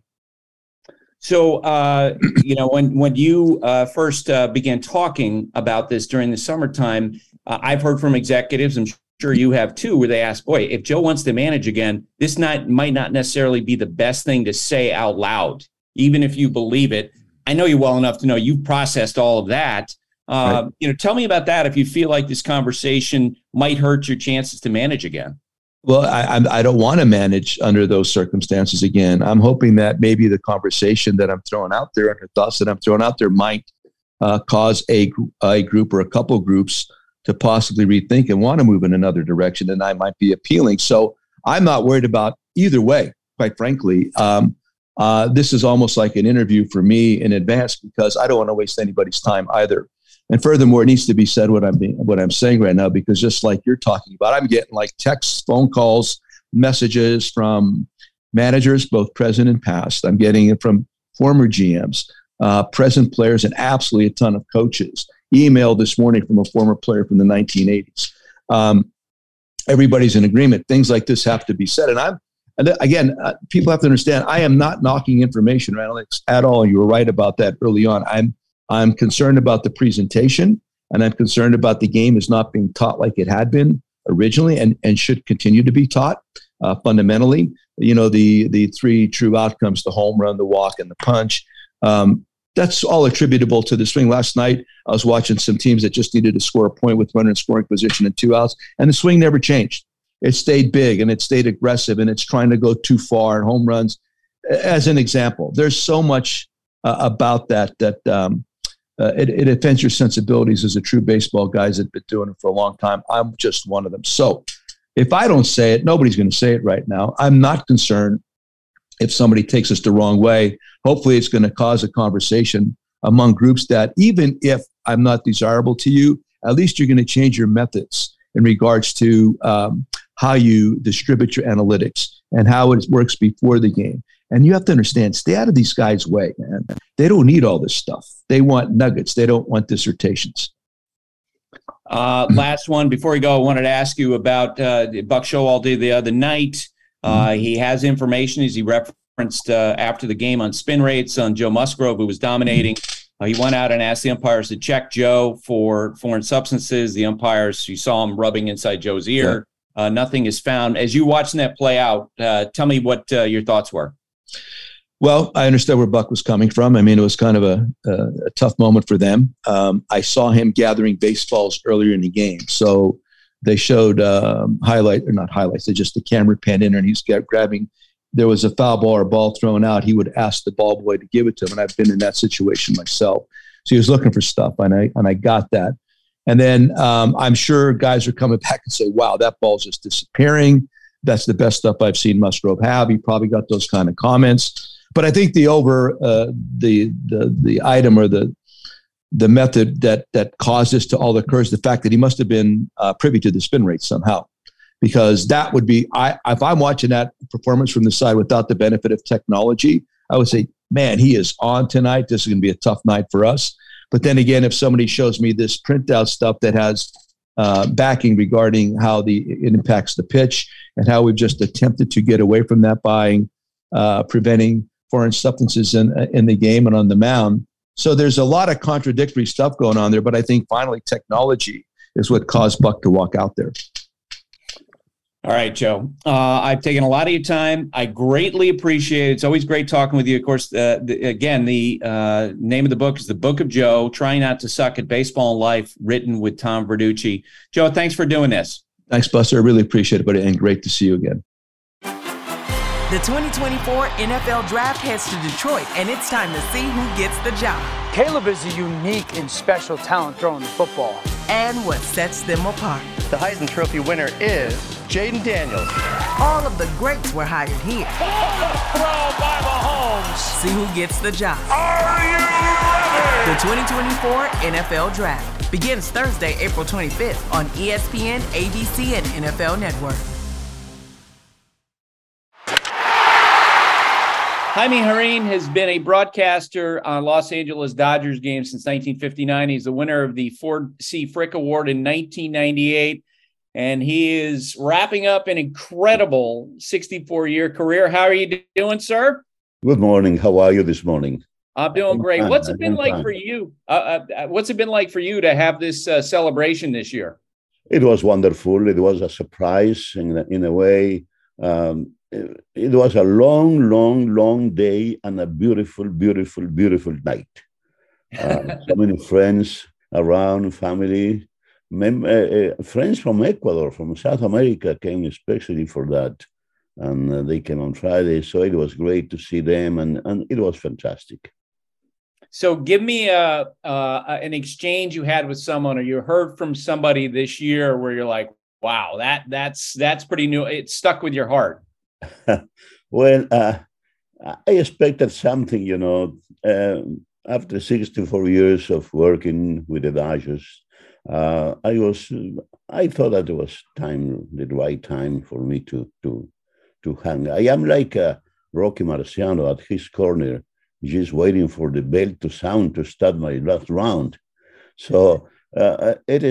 So, when you first began talking about this during the summertime, I've heard from executives, I'm sure you have too, where they ask, boy, if Joe wants to manage again, this might not necessarily be the best thing to say out loud, even if you believe it. I know you well enough to know you've processed all of that. Right. Tell me about that if you feel like this conversation might hurt your chances to manage again. Well, I don't want to manage under those circumstances again. I'm hoping that maybe the conversation that I'm throwing out there and the thoughts that I'm throwing out there might cause a group or a couple groups to possibly rethink and want to move in another direction, and I might be appealing. So I'm not worried about either way, quite frankly. This is almost like an interview for me in advance because I don't want to waste anybody's time either. And furthermore, it needs to be said what I'm saying right now, because just like you're talking about, I'm getting like texts, phone calls, messages from managers, both present and past. I'm getting it from former GMs, present players, and absolutely a ton of coaches. Email this morning from a former player from the 1980s. Everybody's in agreement. Things like this have to be said. And again, people have to understand, I am not knocking information or analytics at all. You were right about that early on. I'm concerned about the presentation, and I'm concerned about the game is not being taught like it had been originally and should continue to be taught fundamentally. The three true outcomes, the home run, the walk, and the punch. That's all attributable to the swing. Last night, I was watching some teams that just needed to score a point with runner in scoring position and 2 outs, and the swing never changed. It stayed big, and it stayed aggressive, and it's trying to go too far, and home runs, as an example. There's so much about that it offends your sensibilities as a true baseball guys that have been doing it for a long time. I'm just one of them. So if I don't say it, nobody's going to say it right now. I'm not concerned if somebody takes us the wrong way. Hopefully it's going to cause a conversation among groups that even if I'm not desirable to you, at least you're going to change your methods in regards to how you distribute your analytics and how it works before the game. And you have to understand, stay out of these guys' way, man. They don't need all this stuff. They want nuggets. They don't want dissertations. Last one. Before we go, I wanted to ask you about Buck Showalter the other night. He has information, as he referenced after the game, on spin rates on Joe Musgrove, who was dominating. He went out and asked the umpires to check Joe for foreign substances. The umpires, you saw him rubbing inside Joe's ear. Yeah. Nothing is found. As you watching that play out, tell me what your thoughts were. Well, I understand where Buck was coming from. I mean, it was kind of a tough moment for them. I saw him gathering baseballs earlier in the game. So they showed not highlights. They just the camera panned in and he's grabbing. There was a foul ball or a ball thrown out. He would ask the ball boy to give it to him. And I've been in that situation myself. So he was looking for stuff, and I got that. And then I'm sure guys are coming back and say, wow, that ball's just disappearing. That's the best stuff I've seen Musgrove have. He probably got those kind of comments. But I think the item or the method that caused this to all occur is the fact that he must have been privy to the spin rate somehow. Because that would be, if I'm watching that performance from the side without the benefit of technology, I would say, man, he is on tonight. This is going to be a tough night for us. But then again, if somebody shows me this printout stuff that has backing regarding how it impacts the pitch and how we've just attempted to get away from that by preventing foreign substances in the game and on the mound. So there's a lot of contradictory stuff going on there. But I think finally technology is what caused Buck to walk out there. All right, Joe. I've taken a lot of your time. I greatly appreciate it. It's always great talking with you. Of course, the name of the book is The Book of Joe, Trying Not to Suck at Baseball and Life, written with Tom Verducci. Joe, thanks for doing this. Thanks, Buster. I really appreciate it, buddy, and great to see you again. The 2024 NFL Draft heads to Detroit, and it's time to see who gets the job. Caleb is a unique and special talent throwing the football. And what sets them apart. The Heisman Trophy winner is Jaden Daniels. All of the greats were hired here. Throw by Mahomes. See who gets the job. Are you ready? The 2024 NFL Draft begins Thursday, April 25th on ESPN, ABC, and NFL Network. Jaime Jarrín has been a broadcaster on Los Angeles Dodgers games since 1959. He's the winner of the Ford C. Frick Award in 1998, and he is wrapping up an incredible 64-year career. How are you doing, sir? Good morning. How are you this morning? I'm doing great. What's it been like for you? What's it been like for you to have this celebration this year? It was wonderful. It was a surprise in a way. It was a long day and a beautiful night. So many friends around, family, friends from Ecuador, from South America came especially for that. And they came on Friday. So it was great to see them and it was fantastic. So give me an exchange you had with someone or you heard from somebody this year where you're like, wow, that's pretty new. It stuck with your heart. Well, I expected something, after 64 years of working with the Dodgers, I thought that it was the right time for me to hang. I am like Rocky Marciano at his corner, just waiting for the bell to sound to start my last round. So it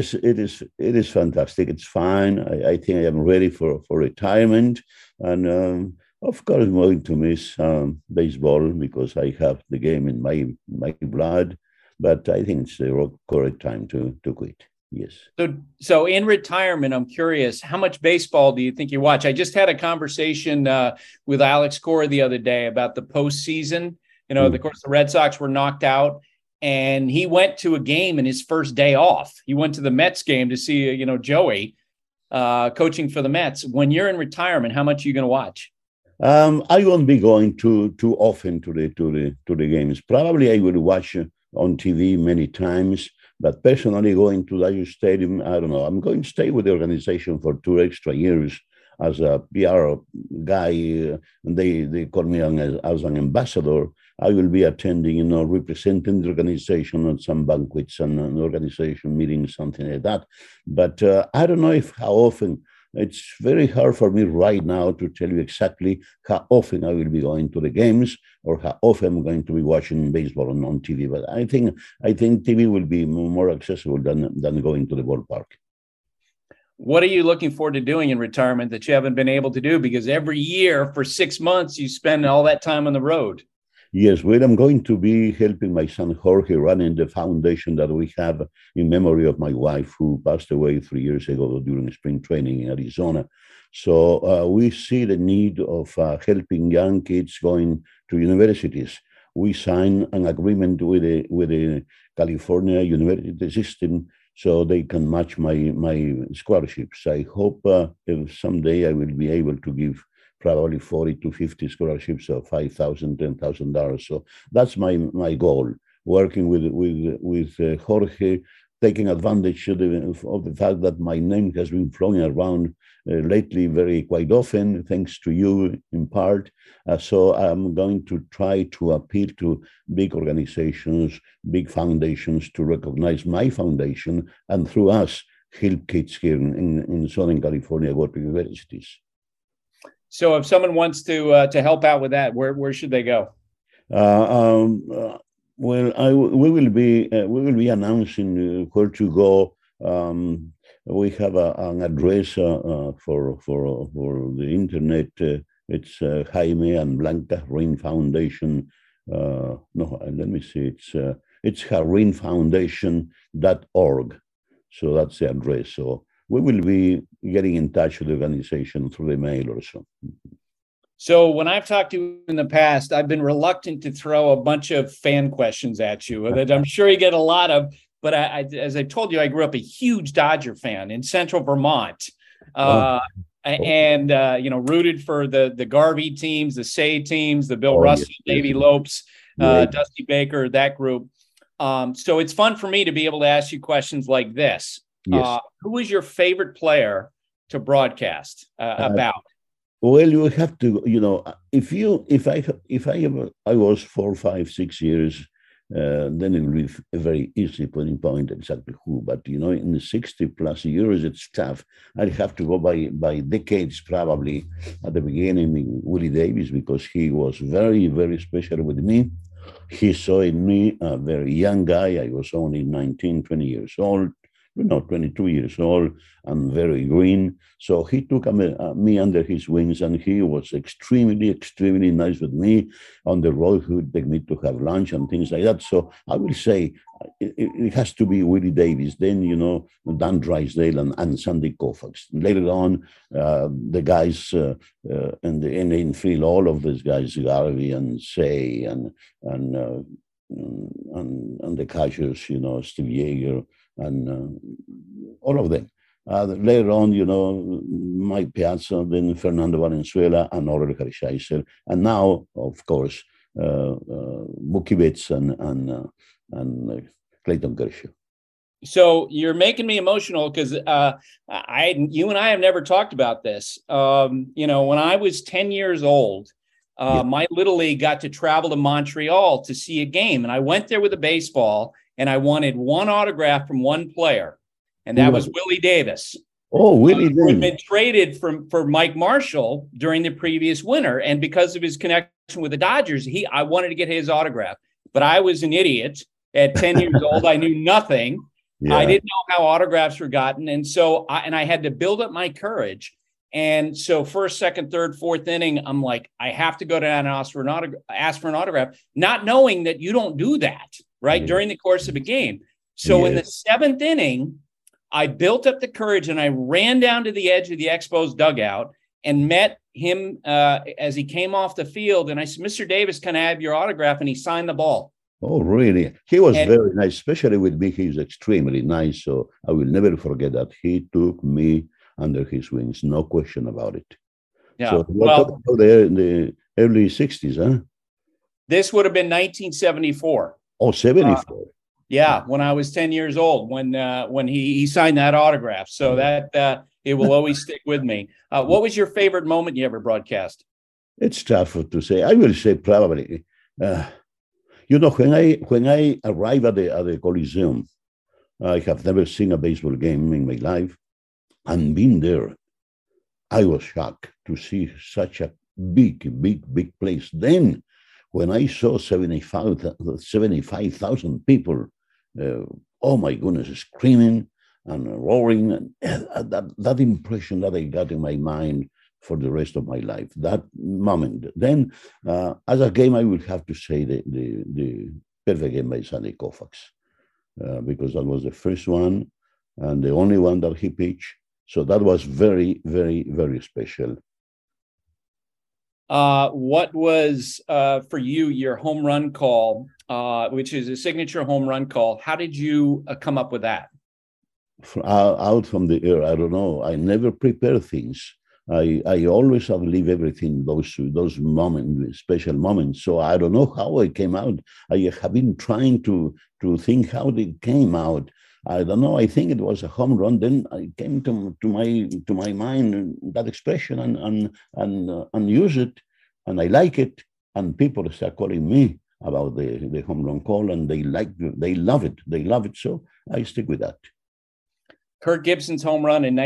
is fantastic. It's fine. I think I am ready for retirement. And of course, I'm going to miss baseball because I have the game in my blood. But I think it's the correct time to quit. Yes. So in retirement, I'm curious, how much baseball do you think you watch? I just had a conversation with Alex Cora the other day about the postseason. Of course, the Red Sox were knocked out. And he went to a game in his first day off. He went to the Mets game to see, Joey coaching for the Mets. When you're in retirement, how much are you going to watch? I won't be going too often to the games. Probably I will watch on TV many times, but personally going to Dodger Stadium, I don't know. I'm going to stay with the organization for 2 extra years as a PR guy. And they call me as an ambassador. I will be attending, representing the organization at some banquets and organization meetings, something like that. But I don't know how often. It's very hard for me right now to tell you exactly how often I will be going to the games or how often I'm going to be watching baseball on TV. But I think TV will be more accessible than going to the ballpark. What are you looking forward to doing in retirement that you haven't been able to do? Because every year for 6 months, you spend all that time on the road. Yes, well, I'm going to be helping my son Jorge running the foundation that we have in memory of my wife who passed away 3 years ago during spring training in Arizona. So we see the need of helping young kids going to universities. We signed an agreement with the California university system so they can match my scholarships. I hope if someday I will be able to give probably 40 to 50 scholarships of $5,000, $10,000. So that's my goal. working with Jorge, taking advantage of the fact that my name has been flowing around lately very quite often, thanks to you in part. So I'm going to try to appeal to big organizations, big foundations to recognize my foundation and through us help kids here in Southern California go to universities. So if someone wants to help out with that, where should they go? Well, we will be announcing where to go. We have an address for the internet. It's Jaime and Blanca Rin Foundation. No, let me see. It's jarinfoundation.org. So that's the address. So we will be getting in touch with the organization through the mail or so. So when I've talked to you in the past, I've been reluctant to throw a bunch of fan questions at you that I'm sure you get a lot of. But as I told you, I grew up a huge Dodger fan in Central Vermont, and rooted for the Garvey teams, the Say teams, the Bill Russell, Davey Lopes, Dusty Baker, that group. So it's fun for me to be able to ask you questions like this. Yes. Who was your favorite player to broadcast about? Well, you have to, if I was 4, 5, 6 years, then it would be very easy putting point exactly who. But in the 60 plus years, it's tough. I'd have to go by decades probably. At the beginning, Willie Davis, because he was very, very special with me. He saw in me a very young guy. I was only 19, 20 years old. 22 years old and very green. So he took me under his wings, and he was extremely, extremely nice with me. On the road, he would take me to have lunch and things like that. So I will say it has to be Willie Davis, then, Dan Drysdale and Sandy Koufax. Later on, the guys in the infield, all of these guys, Garvey and Say and the catchers, Steve Yeager, and all of them. Later on, Mike Piazza, then Fernando Valenzuela, and Orel Hershiser, and now, of course, Mookie Betts and Clayton Kershaw. So you're making me emotional because you and I have never talked about this. When I was 10 years old, my Little League got to travel to Montreal to see a game, and I went there with a baseball. And I wanted one autograph from one player, and that was Willie Davis. Oh, Willie Davis. Who had been traded for Mike Marshall during the previous winter. And because of his connection with the Dodgers, I wanted to get his autograph. But I was an idiot at 10 years old. I knew nothing. Yeah. I didn't know how autographs were gotten. And so I had to build up my courage. And so first, second, third, fourth inning, I'm like, I have to go down and ask for an autograph, not knowing that you don't do that. Right, during the course of a game. So in the 7th inning, I built up the courage and I ran down to the edge of the Expos dugout and met him as he came off the field. And I said, Mr. Davis, can I have your autograph? And he signed the ball. Oh, really? He was very nice, especially with me. He was extremely nice. So I will never forget that. He took me under his wings. No question about it. Yeah. So well, in the early 60s, huh? This would have been 1974. Oh, 74. Yeah, when I was 10 years old, when he signed that autograph. So that it will always stick with me. What was your favorite moment you ever broadcast? It's tough to say. I will say probably. When I arrived at the Coliseum, I have never seen a baseball game in my life, and being there, I was shocked to see such a big, big, big place. Then, when I saw 75,000 people, oh my goodness, screaming and roaring, and that impression that I got in my mind for the rest of my life, that moment. Then, as a game, I would have to say the perfect game by Sandy Koufax, because that was the first one and the only one that he pitched. So that was very, very, very special. What was, for you, your home run call, which is a signature home run call? How did you come up with that? Out from the air, I don't know. I never prepare things. I always outlive everything, those moments, special moments. So I don't know how I came out. I have been trying to think how they came out. I don't know. I think it was a home run. Then I came to my mind that expression and use it, and I like it. And people start calling me about the home run call, and they love it. So I stick with that. Kirk Gibson's home run in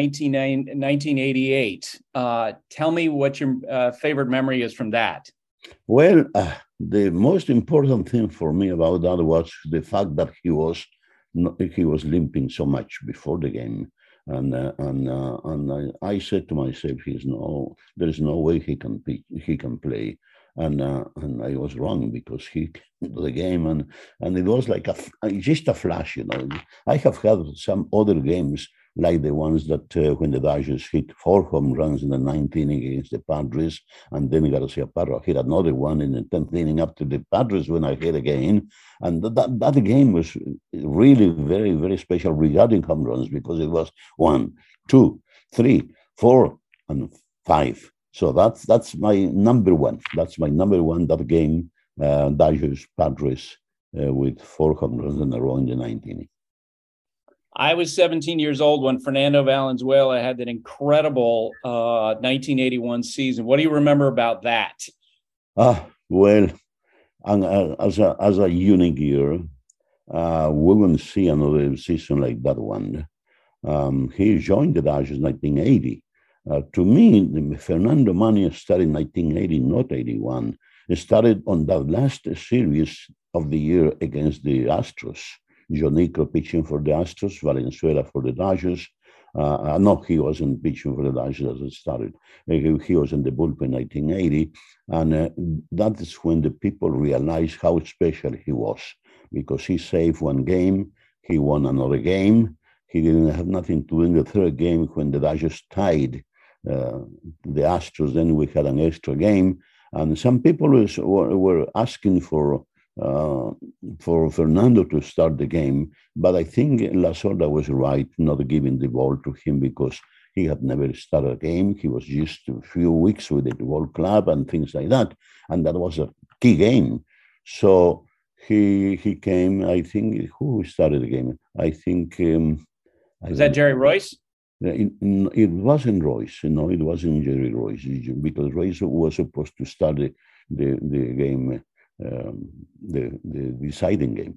1988. Tell me what your favorite memory is from that. Well, the most important thing for me about that was the fact that he was limping so much before the game, and I said to myself, there is no way he can play. And I was wrong, because he came to the game and it was like just a flash, I have had some other games like the ones that when the Dodgers hit 4 home runs in the 9th inning against the Padres, and then Garciaparra hit another one in the 10th inning up to the Padres when I hit again. And that game was really very, very special regarding home runs, because it was 1, 2, 3, 4, and 5. So that's my number one. That's my number one, that game, Dodgers Padres, with 4 home runs in a row in the 9th inning. I was 17 years old when Fernando Valenzuela had that incredible 1981 season. What do you remember about that? Well, as a unique year, we won't see another season like that one. He joined the Dodgers in 1980. To me, Fernando Mania started in 1980, not 81. It started on the last series of the year against the Astros. John Niekro pitching for the Astros, Valenzuela for the Dodgers. No, he wasn't pitching for the Dodgers as it started. He was in the bullpen in 1980. And that is when the people realized how special he was, because he saved one game, he won another game. He didn't have nothing to do in the third game when the Dodgers tied the Astros. Then we had an extra game, and some people were asking for Fernando to start the game, but I think Lasorda was right not giving the ball to him, because he had never started a game. He was just a few weeks with the ball club and things like that, and that was a key game. So he came. I think who started the game? I think was that Jerry Royce? It wasn't Royce. No, it wasn't Jerry Royce, because Royce was supposed to start the game, the deciding game.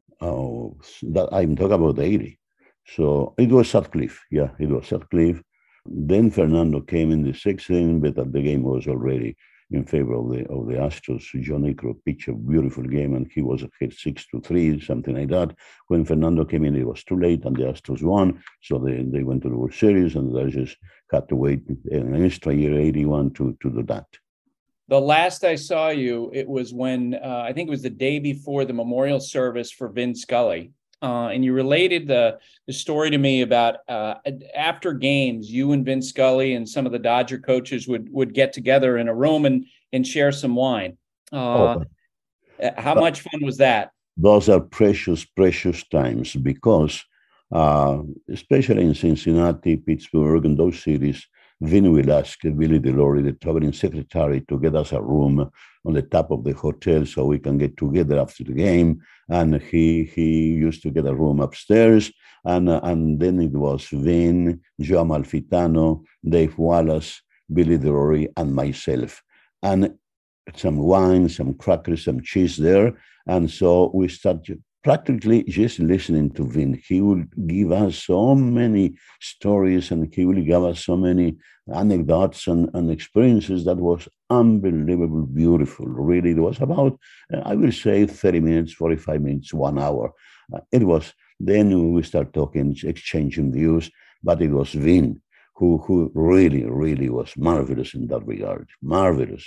That I'm talking about 80. So it was Sutcliffe. Yeah, it was Sutcliffe. Then Fernando came in the 6th inning, but the game was already in favor of the Astros. John Niekro pitched a beautiful game, and he was hit 6-3, something like that. When Fernando came in, it was too late, and the Astros won. So they went to the World Series, and the Dodgers had to wait an extra year, 81, to do that. The last I saw you, it was when I think it was the day before the memorial service for Vin Scully. And you related the story to me about after games, you and Vin Scully and some of the Dodger coaches would get together in a room and share some wine. How much fun was that? Those are precious, precious times, because especially in Cincinnati, Pittsburgh, and those cities, Vin will ask Billy DeLory, the traveling secretary, to get us a room on the top of the hotel so we can get together after the game. And he used to get a room upstairs. And then it was Vin, Joe Amalfitano, Dave Wallace, Billy DeLory, and myself. And some wine, some crackers, some cheese there. And so we started practically just listening to Vin. He would give us so many stories, and he will give us so many anecdotes and experiences that was unbelievable, beautiful. Really, it was about, I will say, 30 minutes, 45 minutes, 1 hour. It was, then we start talking, exchanging views, but it was Vin who really, really was marvelous in that regard. Marvelous.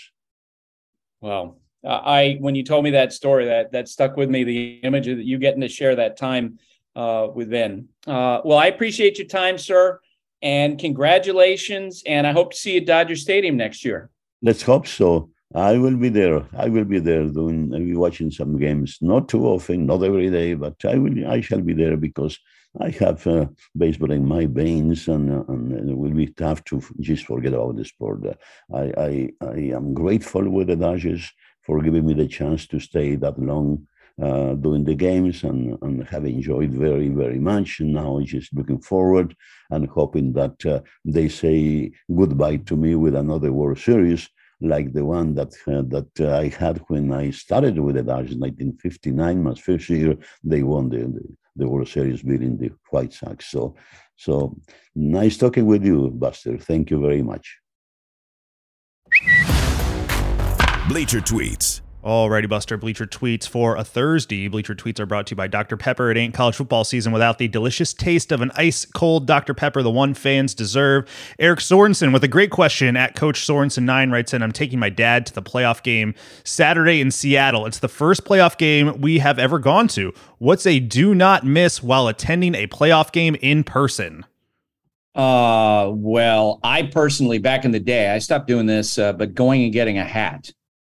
Wow. When you told me that story, that stuck with me, the image of you getting to share that time with Vin. Well, I appreciate your time, sir, and congratulations. And I hope to see you at Dodger Stadium next year. Let's hope so. I will be there. I will be there watching some games. Not too often, not every day, but I shall be there, because I have baseball in my veins, and it will be tough to just forget about the sport. I am grateful with the Dodgers for giving me the chance to stay that long doing the games, and have enjoyed very, very much. And now just looking forward and hoping that they say goodbye to me with another World Series, like the one that I had when I started with the Dodgers in 1959. My first year, they won the World Series, beating the White Sox. So nice talking with you, Buster. Thank you very much. Bleacher Tweets. Alrighty, Buster. Bleacher Tweets for a Thursday. Bleacher Tweets are brought to you by Dr. Pepper. It ain't college football season without the delicious taste of an ice-cold Dr. Pepper, the one fans deserve. Eric Sorensen with a great question at Coach Sorensen9 writes in, I'm taking my dad to the playoff game Saturday in Seattle. It's the first playoff game we have ever gone to. What's a do not miss while attending a playoff game in person? Well, I personally, back in the day, I stopped doing this, but going and getting a hat.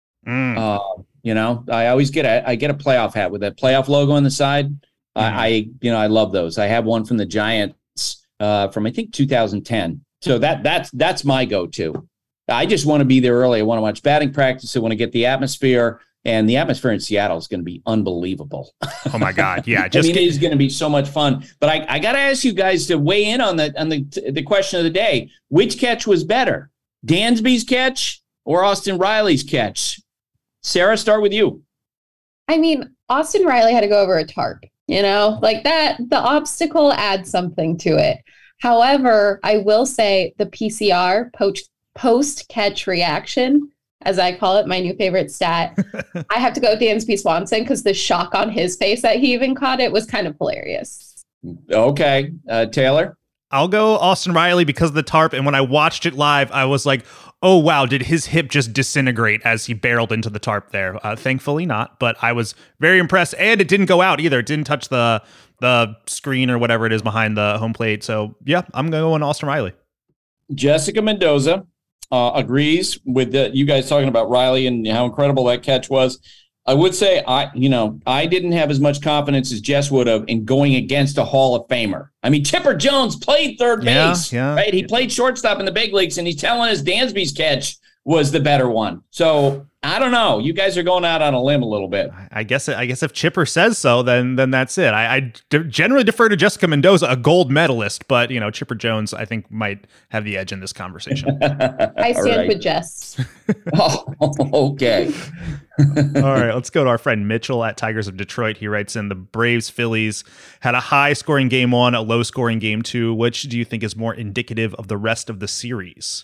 I always get a playoff hat with that playoff logo on the side. I love those. I have one from the Giants from I think 2010. So that's my go-to. I just want to be there early. I want to watch batting practice. I want to get the atmosphere, and the atmosphere in Seattle is going to be unbelievable. Oh my God. Yeah. It is going to be so much fun, but I got to ask you guys to weigh in on the question of the day. Which catch was better, Dansby's catch or Austin Riley's catch? Sarah, start with you. I mean, Austin Riley had to go over a tarp, like that. The obstacle adds something to it. However, I will say the PCR post-catch reaction, as I call it, my new favorite stat, I have to go with Dansby Swanson because the shock on his face that he even caught it was kind of hilarious. Okay. Taylor? I'll go Austin Riley because of the tarp. And when I watched it live, I was like, oh, wow, did his hip just disintegrate as he barreled into the tarp there? Thankfully not, but I was very impressed. And it didn't go out either. It didn't touch the screen or whatever it is behind the home plate. So, yeah, I'm going Austin Riley. Jessica Mendoza agrees with you guys talking about Riley and how incredible that catch was. I would say I didn't have as much confidence as Jess would have in going against a Hall of Famer. I mean, Chipper Jones played third base, right? He played shortstop in the big leagues, and he's telling us Dansby's catch was the better one. So I don't know. You guys are going out on a limb a little bit. I guess if Chipper says so, then that's it. I generally defer to Jessica Mendoza, a gold medalist, but Chipper Jones I think might have the edge in this conversation. I stand with Jess. Oh, okay. All right, let's go to our friend Mitchell at Tigers of Detroit. He writes in, the Braves Phillies had a high scoring game 1, a low scoring game 2. Which do you think is more indicative of the rest of the series?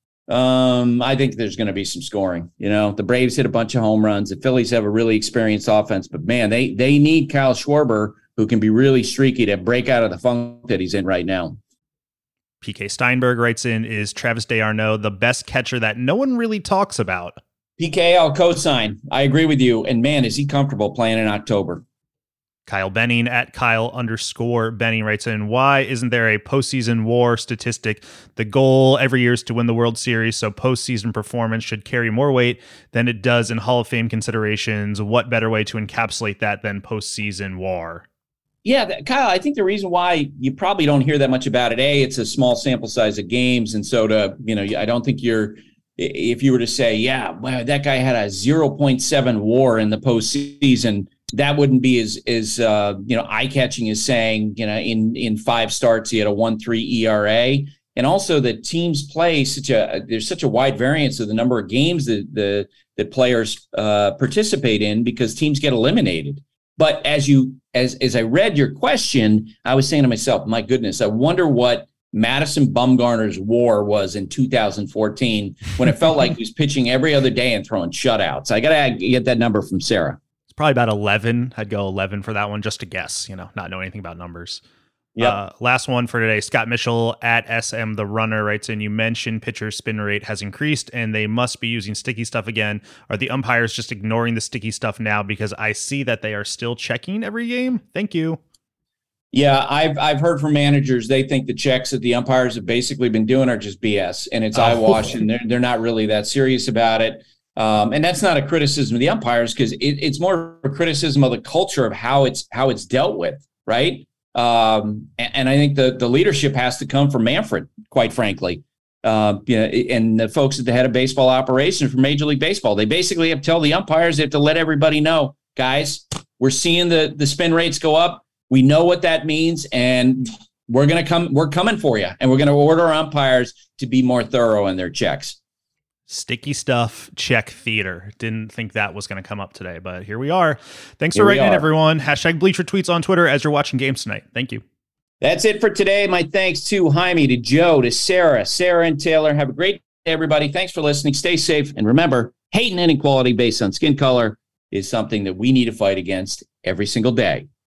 I think there's going to be some scoring. The Braves hit a bunch of home runs. The Phillies have a really experienced offense, but man, they need Kyle Schwarber, who can be really streaky, to break out of the funk that he's in right now. PK Steinberg writes in, is Travis d'Arnaud the best catcher that no one really talks about? PK, I'll co-sign. I agree with you. And man, is he comfortable playing in October? Kyle Benning at Kyle_Benning writes in, why isn't there a postseason WAR statistic? The goal every year is to win the World Series, so postseason performance should carry more weight than it does in Hall of Fame considerations. What better way to encapsulate that than postseason WAR? Yeah, Kyle, I think the reason why you probably don't hear that much about it, it's a small sample size of games. And so I don't think if you were to say, yeah, wow, that guy had a 0.7 WAR in the postseason, that wouldn't be as eye-catching as saying, in 5 starts, he had a 1.3 ERA. And also the teams play there's such a wide variance of the number of games that players participate in because teams get eliminated. But as I read your question, I was saying to myself, my goodness, I wonder what Madison Bumgarner's WAR was in 2014 when it felt like he was pitching every other day and throwing shutouts. I got to get that number from Sarah. Probably about 11. I'd go 11 for that one, just to guess, not know anything about numbers. Yeah. Last one for today. Scott Mitchell at SM The Runner writes in, you mentioned pitcher spin rate has increased and they must be using sticky stuff again. Are the umpires just ignoring the sticky stuff now? Because I see that they are still checking every game. Thank you. Yeah, I've heard from managers, they think the checks that the umpires have basically been doing are just BS and it's eyewash and they're not really that serious about it. And that's not a criticism of the umpires because it's more a criticism of the culture of how it's dealt with, right? And I think the leadership has to come from Manfred, quite frankly. And the folks at the head of baseball operations for Major League Baseball, they basically have to tell the umpires, they have to let everybody know, guys, we're seeing the spin rates go up. We know what that means, and we're coming for you, and we're going to order our umpires to be more thorough in their checks. Sticky stuff, check theater. Didn't think that was going to come up today, but here we are. Thanks for writing in, everyone. # Bleacher Tweets on Twitter as you're watching games tonight. Thank you. That's it for today. My thanks to Jaime, to Joe, to Sarah, and Taylor. Have a great day, everybody. Thanks for listening. Stay safe. And remember, hate and inequality based on skin color is something that we need to fight against every single day.